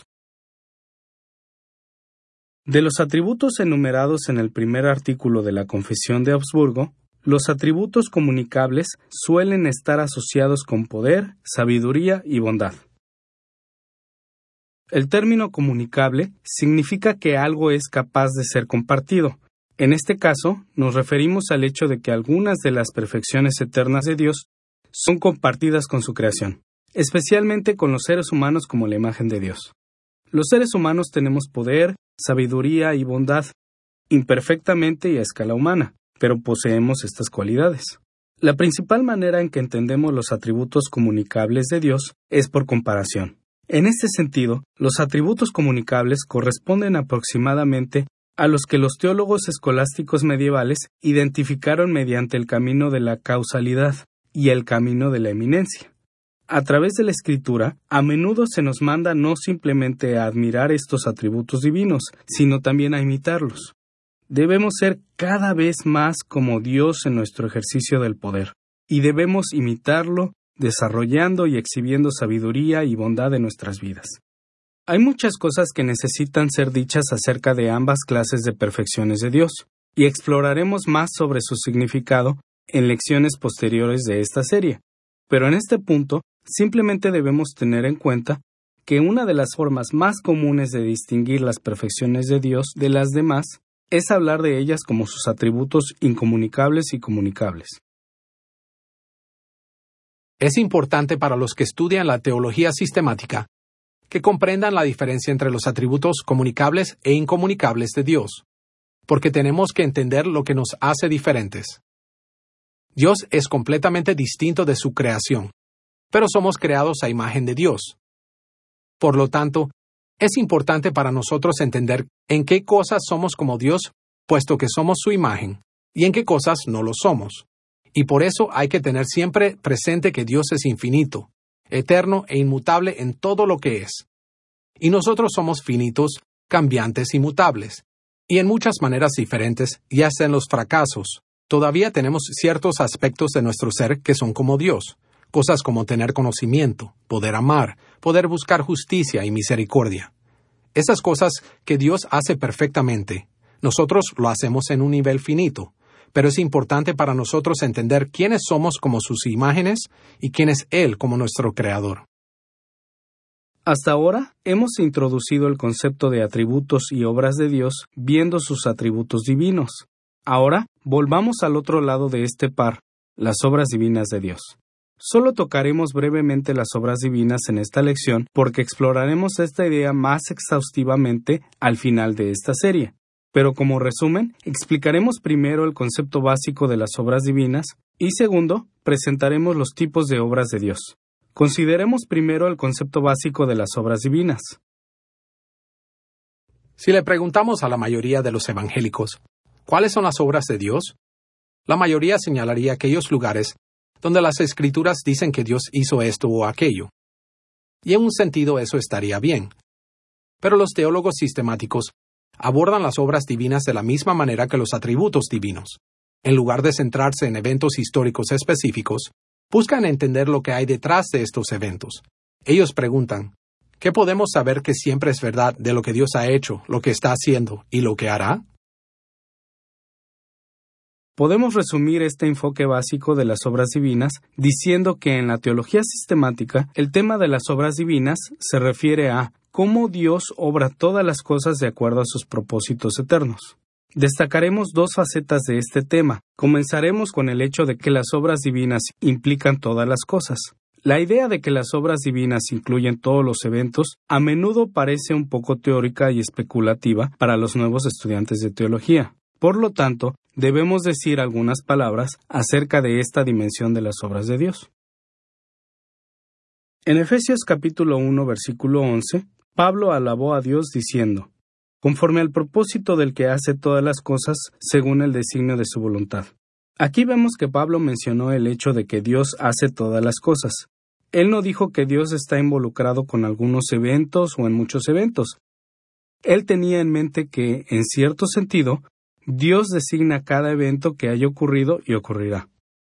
De los atributos enumerados en el primer artículo de la Confesión de Augsburgo, los atributos comunicables suelen estar asociados con poder, sabiduría y bondad. El término comunicable significa que algo es capaz de ser compartido. En este caso, nos referimos al hecho de que algunas de las perfecciones eternas de Dios son compartidas con su creación, especialmente con los seres humanos como la imagen de Dios. Los seres humanos tenemos poder, sabiduría y bondad, imperfectamente y a escala humana, pero poseemos estas cualidades. La principal manera en que entendemos los atributos comunicables de Dios es por comparación. En este sentido, los atributos comunicables corresponden aproximadamente a los que los teólogos escolásticos medievales identificaron mediante el camino de la causalidad y el camino de la eminencia. A través de la Escritura, a menudo se nos manda no simplemente a admirar estos atributos divinos, sino también a imitarlos. Debemos ser cada vez más como Dios en nuestro ejercicio del poder, y debemos imitarlo, desarrollando y exhibiendo sabiduría y bondad en nuestras vidas. Hay muchas cosas que necesitan ser dichas acerca de ambas clases de perfecciones de Dios, y exploraremos más sobre su significado en lecciones posteriores de esta serie. Pero en este punto, simplemente debemos tener en cuenta que una de las formas más comunes de distinguir las perfecciones de Dios de las demás es hablar de ellas como sus atributos incomunicables y comunicables. Es importante para los que estudian la teología sistemática que comprendan la diferencia entre los atributos comunicables e incomunicables de Dios, porque tenemos que entender lo que nos hace diferentes. Dios es completamente distinto de su creación, pero somos creados a imagen de Dios. Por lo tanto, es importante para nosotros entender en qué cosas somos como Dios, puesto que somos su imagen, y en qué cosas no lo somos. Y por eso hay que tener siempre presente que Dios es infinito, eterno e inmutable en todo lo que es. Y nosotros somos finitos, cambiantes y mutables. Y en muchas maneras diferentes, y hasta en los fracasos, todavía tenemos ciertos aspectos de nuestro ser que son como Dios. Cosas como tener conocimiento, poder amar, poder buscar justicia y misericordia. Esas cosas que Dios hace perfectamente, nosotros lo hacemos en un nivel finito, pero es importante para nosotros entender quiénes somos como sus imágenes y quién es Él como nuestro Creador. Hasta ahora hemos introducido el concepto de atributos y obras de Dios viendo sus atributos divinos. Ahora volvamos al otro lado de este par, las obras divinas de Dios. Solo tocaremos brevemente las obras divinas en esta lección porque exploraremos esta idea más exhaustivamente al final de esta serie. Pero como resumen, explicaremos primero el concepto básico de las obras divinas y segundo, presentaremos los tipos de obras de Dios. Consideremos primero el concepto básico de las obras divinas. Si le preguntamos a la mayoría de los evangélicos, ¿cuáles son las obras de Dios?, la mayoría señalaría aquellos lugares donde las Escrituras dicen que Dios hizo esto o aquello. Y en un sentido eso estaría bien. Pero los teólogos sistemáticos abordan las obras divinas de la misma manera que los atributos divinos. En lugar de centrarse en eventos históricos específicos, buscan entender lo que hay detrás de estos eventos. Ellos preguntan, ¿qué podemos saber que siempre es verdad de lo que Dios ha hecho, lo que está haciendo y lo que hará? Podemos resumir este enfoque básico de las obras divinas diciendo que en la teología sistemática el tema de las obras divinas se refiere a cómo Dios obra todas las cosas de acuerdo a sus propósitos eternos. Destacaremos dos facetas de este tema. Comenzaremos con el hecho de que las obras divinas implican todas las cosas. La idea de que las obras divinas incluyen todos los eventos a menudo parece un poco teórica y especulativa para los nuevos estudiantes de teología. Por lo tanto, debemos decir algunas palabras acerca de esta dimensión de las obras de Dios. En Efesios capítulo uno, versículo once, Pablo alabó a Dios diciendo, conforme al propósito del que hace todas las cosas según el designio de su voluntad. Aquí vemos que Pablo mencionó el hecho de que Dios hace todas las cosas. Él no dijo que Dios está involucrado con algunos eventos o en muchos eventos. Él tenía en mente que, en cierto sentido, Dios designa cada evento que haya ocurrido y ocurrirá.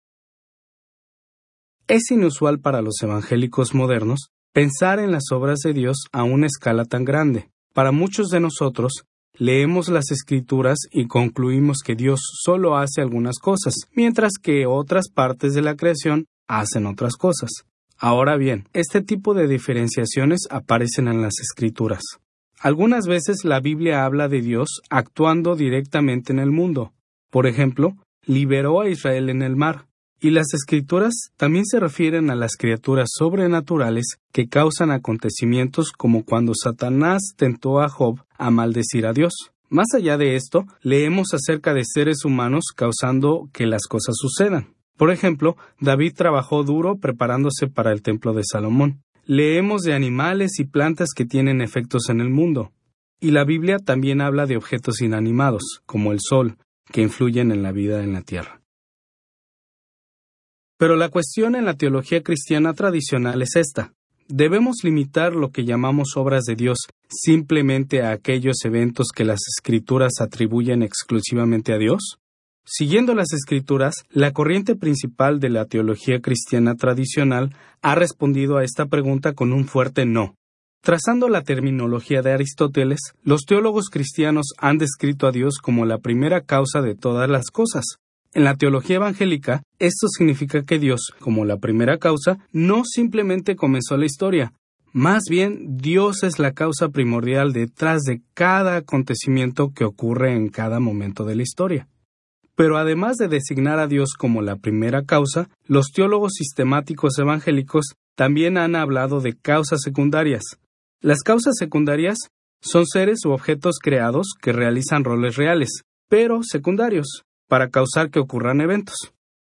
Es inusual para los evangélicos modernos pensar en las obras de Dios a una escala tan grande. Para muchos de nosotros, leemos las Escrituras y concluimos que Dios solo hace algunas cosas, mientras que otras partes de la creación hacen otras cosas. Ahora bien, este tipo de diferenciaciones aparecen en las Escrituras. Algunas veces la Biblia habla de Dios actuando directamente en el mundo. Por ejemplo, liberó a Israel en el mar. Y las Escrituras también se refieren a las criaturas sobrenaturales que causan acontecimientos como cuando Satanás tentó a Job a maldecir a Dios. Más allá de esto, leemos acerca de seres humanos causando que las cosas sucedan. Por ejemplo, David trabajó duro preparándose para el templo de Salomón. Leemos de animales y plantas que tienen efectos en el mundo. Y la Biblia también habla de objetos inanimados, como el sol, que influyen en la vida en la tierra. Pero la cuestión en la teología cristiana tradicional es esta. ¿Debemos limitar lo que llamamos obras de Dios simplemente a aquellos eventos que las Escrituras atribuyen exclusivamente a Dios? Siguiendo las Escrituras, la corriente principal de la teología cristiana tradicional ha respondido a esta pregunta con un fuerte no. Trazando la terminología de Aristóteles, los teólogos cristianos han descrito a Dios como la primera causa de todas las cosas. En la teología evangélica, esto significa que Dios, como la primera causa, no simplemente comenzó la historia. Más bien, Dios es la causa primordial detrás de cada acontecimiento que ocurre en cada momento de la historia. Pero además de designar a Dios como la primera causa, los teólogos sistemáticos evangélicos también han hablado de causas secundarias. Las causas secundarias son seres u objetos creados que realizan roles reales, pero secundarios, para causar que ocurran eventos.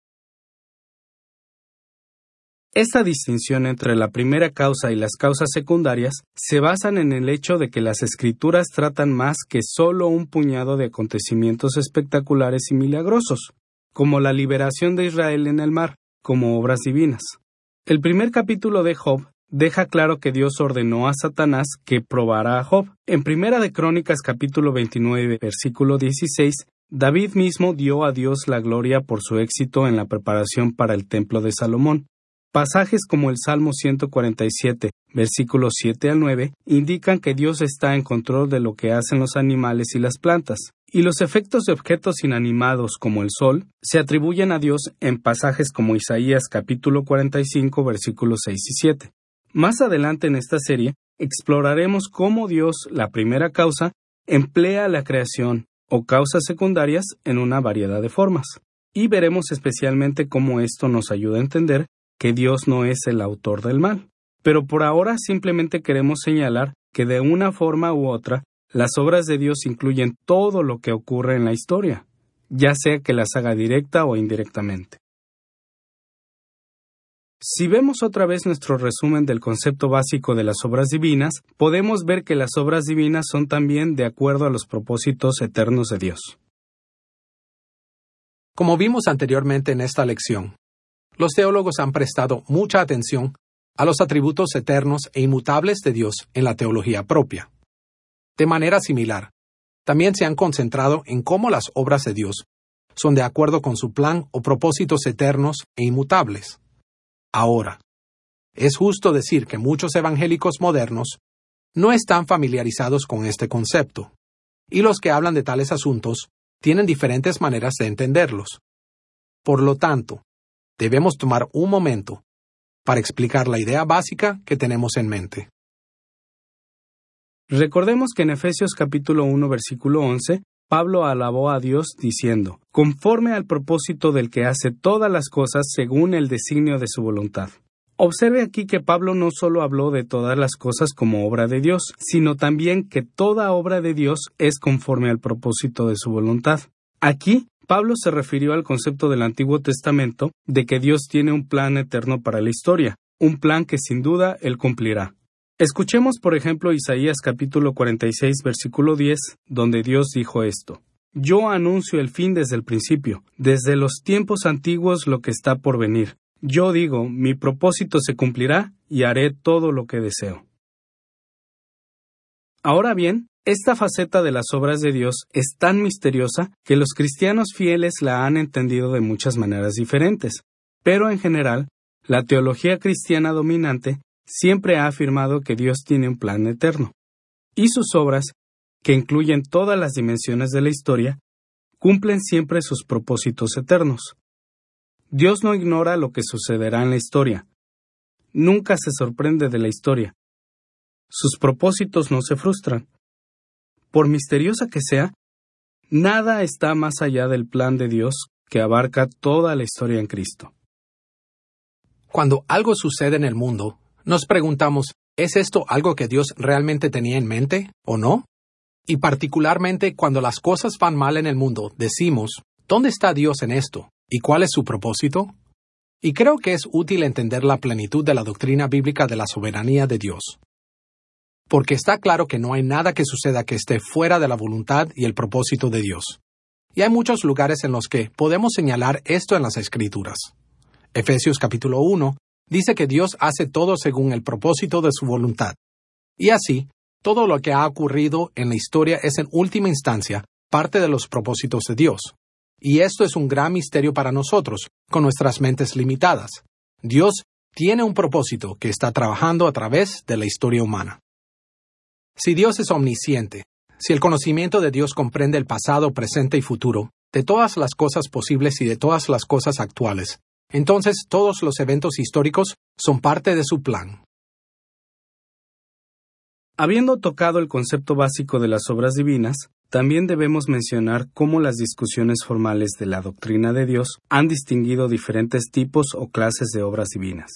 Esta distinción entre la primera causa y las causas secundarias se basan en el hecho de que las Escrituras tratan más que solo un puñado de acontecimientos espectaculares y milagrosos, como la liberación de Israel en el mar, como obras divinas. El primer capítulo de Job deja claro que Dios ordenó a Satanás que probara a Job. En Primera de Crónicas capítulo veintinueve, versículo dieciséis, David mismo dio a Dios la gloria por su éxito en la preparación para el templo de Salomón. Pasajes como el Salmo ciento cuarenta y siete, versículos siete al nueve, indican que Dios está en control de lo que hacen los animales y las plantas, y los efectos de objetos inanimados como el sol se atribuyen a Dios en pasajes como Isaías capítulo cuarenta y cinco, versículos seis y siete. Más adelante en esta serie, exploraremos cómo Dios, la primera causa, emplea la creación o causas secundarias en una variedad de formas, y veremos especialmente cómo esto nos ayuda a entender que Dios no es el autor del mal. Pero por ahora simplemente queremos señalar que de una forma u otra, las obras de Dios incluyen todo lo que ocurre en la historia, ya sea que las haga directa o indirectamente. Si vemos otra vez nuestro resumen del concepto básico de las obras divinas, podemos ver que las obras divinas son también de acuerdo a los propósitos eternos de Dios. Como vimos anteriormente en esta lección, los teólogos han prestado mucha atención a los atributos eternos e inmutables de Dios en la teología propia. De manera similar, también se han concentrado en cómo las obras de Dios son de acuerdo con su plan o propósitos eternos e inmutables. Ahora, es justo decir que muchos evangélicos modernos no están familiarizados con este concepto, y los que hablan de tales asuntos tienen diferentes maneras de entenderlos. Por lo tanto, debemos tomar un momento para explicar la idea básica que tenemos en mente. Recordemos que en Efesios capítulo uno, versículo once, Pablo alabó a Dios diciendo, conforme al propósito del que hace todas las cosas según el designio de su voluntad. Observe aquí que Pablo no solo habló de todas las cosas como obra de Dios, sino también que toda obra de Dios es conforme al propósito de su voluntad. Aquí, Pablo se refirió al concepto del Antiguo Testamento de que Dios tiene un plan eterno para la historia, un plan que sin duda Él cumplirá. Escuchemos, por ejemplo, Isaías capítulo cuarenta y seis, versículo diez, donde Dios dijo esto: Yo anuncio el fin desde el principio, desde los tiempos antiguos lo que está por venir. Yo digo, mi propósito se cumplirá y haré todo lo que deseo. Ahora bien, esta faceta de las obras de Dios es tan misteriosa que los cristianos fieles la han entendido de muchas maneras diferentes, pero en general, la teología cristiana dominante siempre ha afirmado que Dios tiene un plan eterno, y sus obras, que incluyen todas las dimensiones de la historia, cumplen siempre sus propósitos eternos. Dios no ignora lo que sucederá en la historia. Nunca se sorprende de la historia. Sus propósitos no se frustran. Por misteriosa que sea, nada está más allá del plan de Dios que abarca toda la historia en Cristo. Cuando algo sucede en el mundo, nos preguntamos, ¿es esto algo que Dios realmente tenía en mente o no? Y particularmente cuando las cosas van mal en el mundo, decimos, ¿dónde está Dios en esto? ¿Y cuál es su propósito? Y creo que es útil entender la plenitud de la doctrina bíblica de la soberanía de Dios. Porque está claro que no hay nada que suceda que esté fuera de la voluntad y el propósito de Dios. Y hay muchos lugares en los que podemos señalar esto en las Escrituras. Efesios capítulo uno dice que Dios hace todo según el propósito de su voluntad. Y así, todo lo que ha ocurrido en la historia es en última instancia parte de los propósitos de Dios. Y esto es un gran misterio para nosotros, con nuestras mentes limitadas. Dios tiene un propósito que está trabajando a través de la historia humana. Si Dios es omnisciente, si el conocimiento de Dios comprende el pasado, presente y futuro, de todas las cosas posibles y de todas las cosas actuales, entonces todos los eventos históricos son parte de su plan. Habiendo tocado el concepto básico de las obras divinas, también debemos mencionar cómo las discusiones formales de la doctrina de Dios han distinguido diferentes tipos o clases de obras divinas.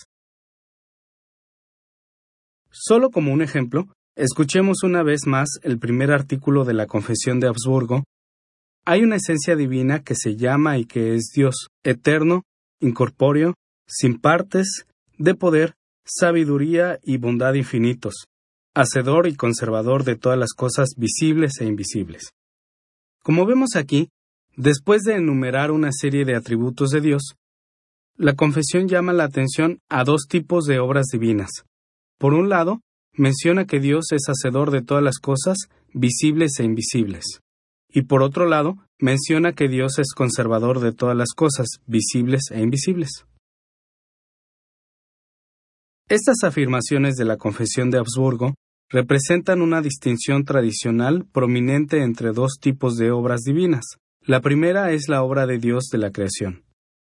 Solo como un ejemplo, escuchemos una vez más el primer artículo de la Confesión de Habsburgo. Hay una esencia divina que se llama y que es Dios, eterno, incorpóreo, sin partes, de poder, sabiduría y bondad infinitos, hacedor y conservador de todas las cosas visibles e invisibles. Como vemos aquí, después de enumerar una serie de atributos de Dios, la confesión llama la atención a dos tipos de obras divinas. Por un lado, menciona que Dios es hacedor de todas las cosas visibles e invisibles. Y por otro lado, menciona que Dios es conservador de todas las cosas visibles e invisibles. Estas afirmaciones de la Confesión de Habsburgo representan una distinción tradicional prominente entre dos tipos de obras divinas. La primera es la obra de Dios de la creación.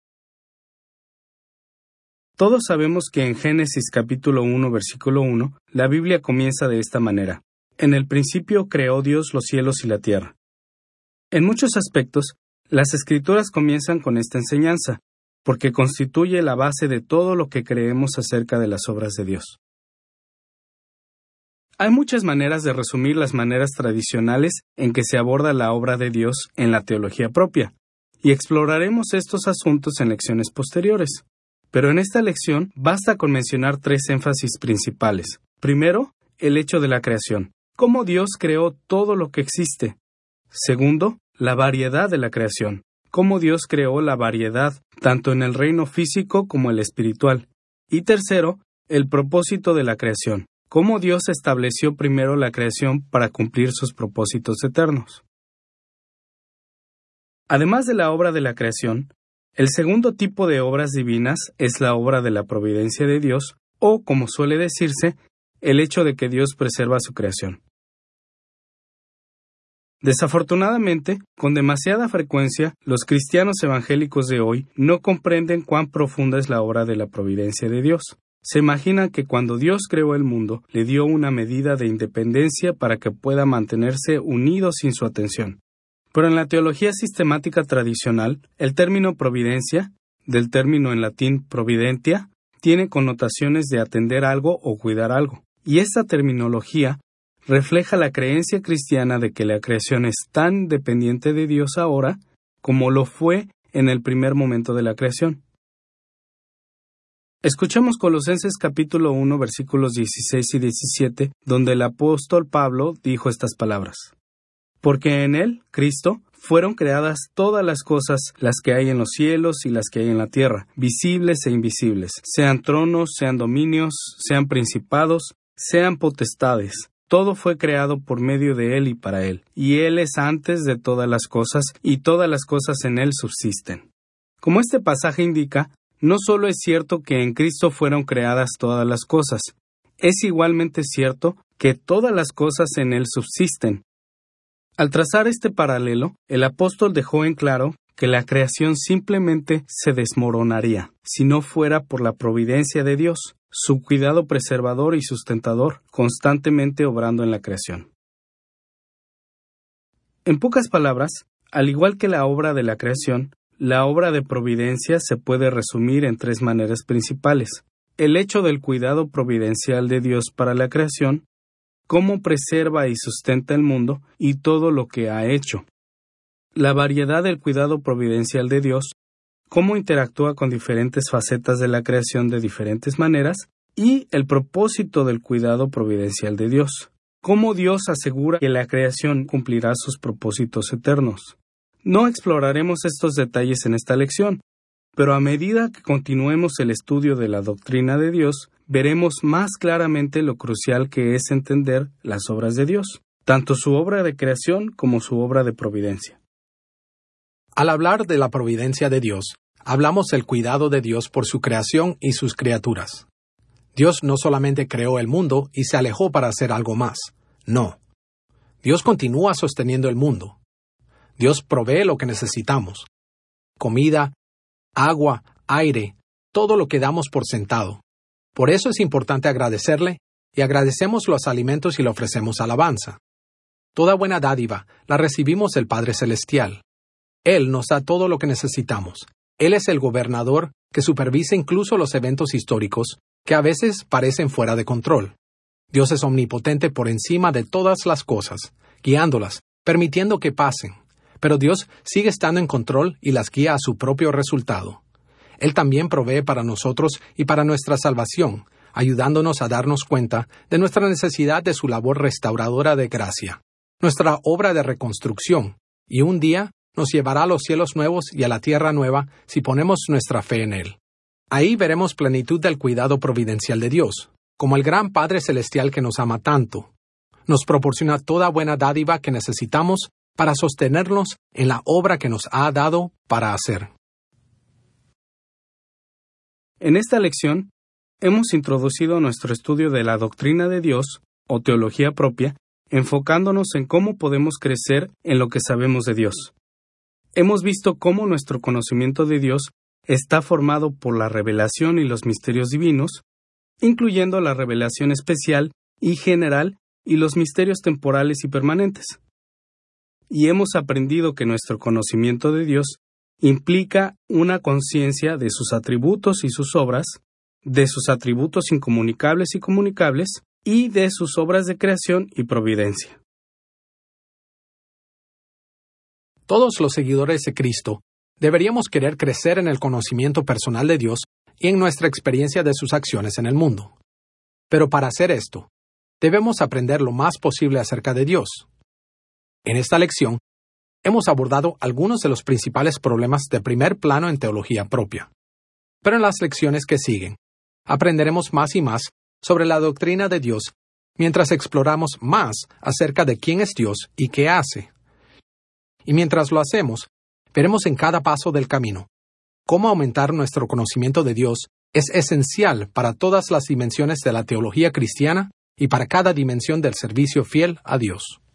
Todos sabemos que en Génesis capítulo uno, versículo uno, la Biblia comienza de esta manera: En el principio creó Dios los cielos y la tierra. En muchos aspectos, las Escrituras comienzan con esta enseñanza, porque constituye la base de todo lo que creemos acerca de las obras de Dios. Hay muchas maneras de resumir las maneras tradicionales en que se aborda la obra de Dios en la teología propia, y exploraremos estos asuntos en lecciones posteriores. pero en esta lección basta con mencionar tres énfasis principales. Primero, el hecho de la creación, cómo Dios creó todo lo que existe. Segundo, la variedad de la creación, cómo Dios creó la variedad tanto en el reino físico como el espiritual. Y tercero, el propósito de la creación, cómo Dios estableció primero la creación para cumplir sus propósitos eternos. Además de la obra de la creación, el segundo tipo de obras divinas es la obra de la providencia de Dios, o, como suele decirse, el hecho de que Dios preserva su creación. Desafortunadamente, con demasiada frecuencia, los cristianos evangélicos de hoy no comprenden cuán profunda es la obra de la providencia de Dios. Se imaginan que cuando Dios creó el mundo, le dio una medida de independencia para que pueda mantenerse unido sin su atención. Pero en la teología sistemática tradicional, el término providencia, del término en latín providentia, tiene connotaciones de atender algo o cuidar algo. Y esta terminología refleja la creencia cristiana de que la creación es tan dependiente de Dios ahora como lo fue en el primer momento de la creación. Escuchemos Colosenses capítulo uno versículos dieciséis y diecisiete, donde el apóstol Pablo dijo estas palabras: Porque en él, Cristo, fueron creadas todas las cosas, las que hay en los cielos y las que hay en la tierra, visibles e invisibles, sean tronos, sean dominios, sean principados, sean potestades. Todo fue creado por medio de Él y para Él, y Él es antes de todas las cosas, y todas las cosas en Él subsisten. Como este pasaje indica, no solo es cierto que en Cristo fueron creadas todas las cosas, es igualmente cierto que todas las cosas en Él subsisten. Al trazar este paralelo, el apóstol dejó en claro que la creación simplemente se desmoronaría si no fuera por la providencia de Dios, su cuidado preservador y sustentador, constantemente obrando en la creación. En pocas palabras, al igual que la obra de la creación, la obra de providencia se puede resumir en tres maneras principales: el hecho del cuidado providencial de Dios para la creación, cómo preserva y sustenta el mundo y todo lo que ha hecho; la variedad del cuidado providencial de Dios, cómo interactúa con diferentes facetas de la creación de diferentes maneras; y el propósito del cuidado providencial de Dios, cómo Dios asegura que la creación cumplirá sus propósitos eternos. No exploraremos estos detalles en esta lección, pero a medida que continuemos el estudio de la doctrina de Dios, veremos más claramente lo crucial que es entender las obras de Dios, tanto su obra de creación como su obra de providencia. Al hablar de la providencia de Dios, hablamos del cuidado de Dios por su creación y sus criaturas. Dios no solamente creó el mundo y se alejó para hacer algo más. No. Dios continúa sosteniendo el mundo. Dios provee lo que necesitamos: comida, agua, aire, todo lo que damos por sentado. Por eso es importante agradecerle, y agradecemos los alimentos y le ofrecemos alabanza. Toda buena dádiva la recibimos del Padre Celestial. Él nos da todo lo que necesitamos. Él es el gobernador que supervisa incluso los eventos históricos que a veces parecen fuera de control. Dios es omnipotente por encima de todas las cosas, guiándolas, permitiendo que pasen. Pero Dios sigue estando en control y las guía a su propio resultado. Él también provee para nosotros y para nuestra salvación, ayudándonos a darnos cuenta de nuestra necesidad de su labor restauradora de gracia, nuestra obra de reconstrucción, y un día nos llevará a los cielos nuevos y a la tierra nueva si ponemos nuestra fe en Él. Ahí veremos plenitud del cuidado providencial de Dios, como el gran Padre Celestial que nos ama tanto. Nos proporciona toda buena dádiva que necesitamos para sostenernos en la obra que nos ha dado para hacer. En esta lección, hemos introducido nuestro estudio de la doctrina de Dios, o teología propia, enfocándonos en cómo podemos crecer en lo que sabemos de Dios. Hemos visto cómo nuestro conocimiento de Dios está formado por la revelación y los misterios divinos, incluyendo la revelación especial y general y los misterios temporales y permanentes. Y hemos aprendido que nuestro conocimiento de Dios implica una conciencia de sus atributos y sus obras, de sus atributos incomunicables y comunicables, y de sus obras de creación y providencia. Todos los seguidores de Cristo deberíamos querer crecer en el conocimiento personal de Dios y en nuestra experiencia de sus acciones en el mundo. Pero para hacer esto, debemos aprender lo más posible acerca de Dios. En esta lección, hemos abordado algunos de los principales problemas de primer plano en teología propia. Pero en las lecciones que siguen, aprenderemos más y más sobre la doctrina de Dios mientras exploramos más acerca de quién es Dios y qué hace. Y mientras lo hacemos, veremos en cada paso del camino cómo aumentar nuestro conocimiento de Dios es esencial para todas las dimensiones de la teología cristiana y para cada dimensión del servicio fiel a Dios.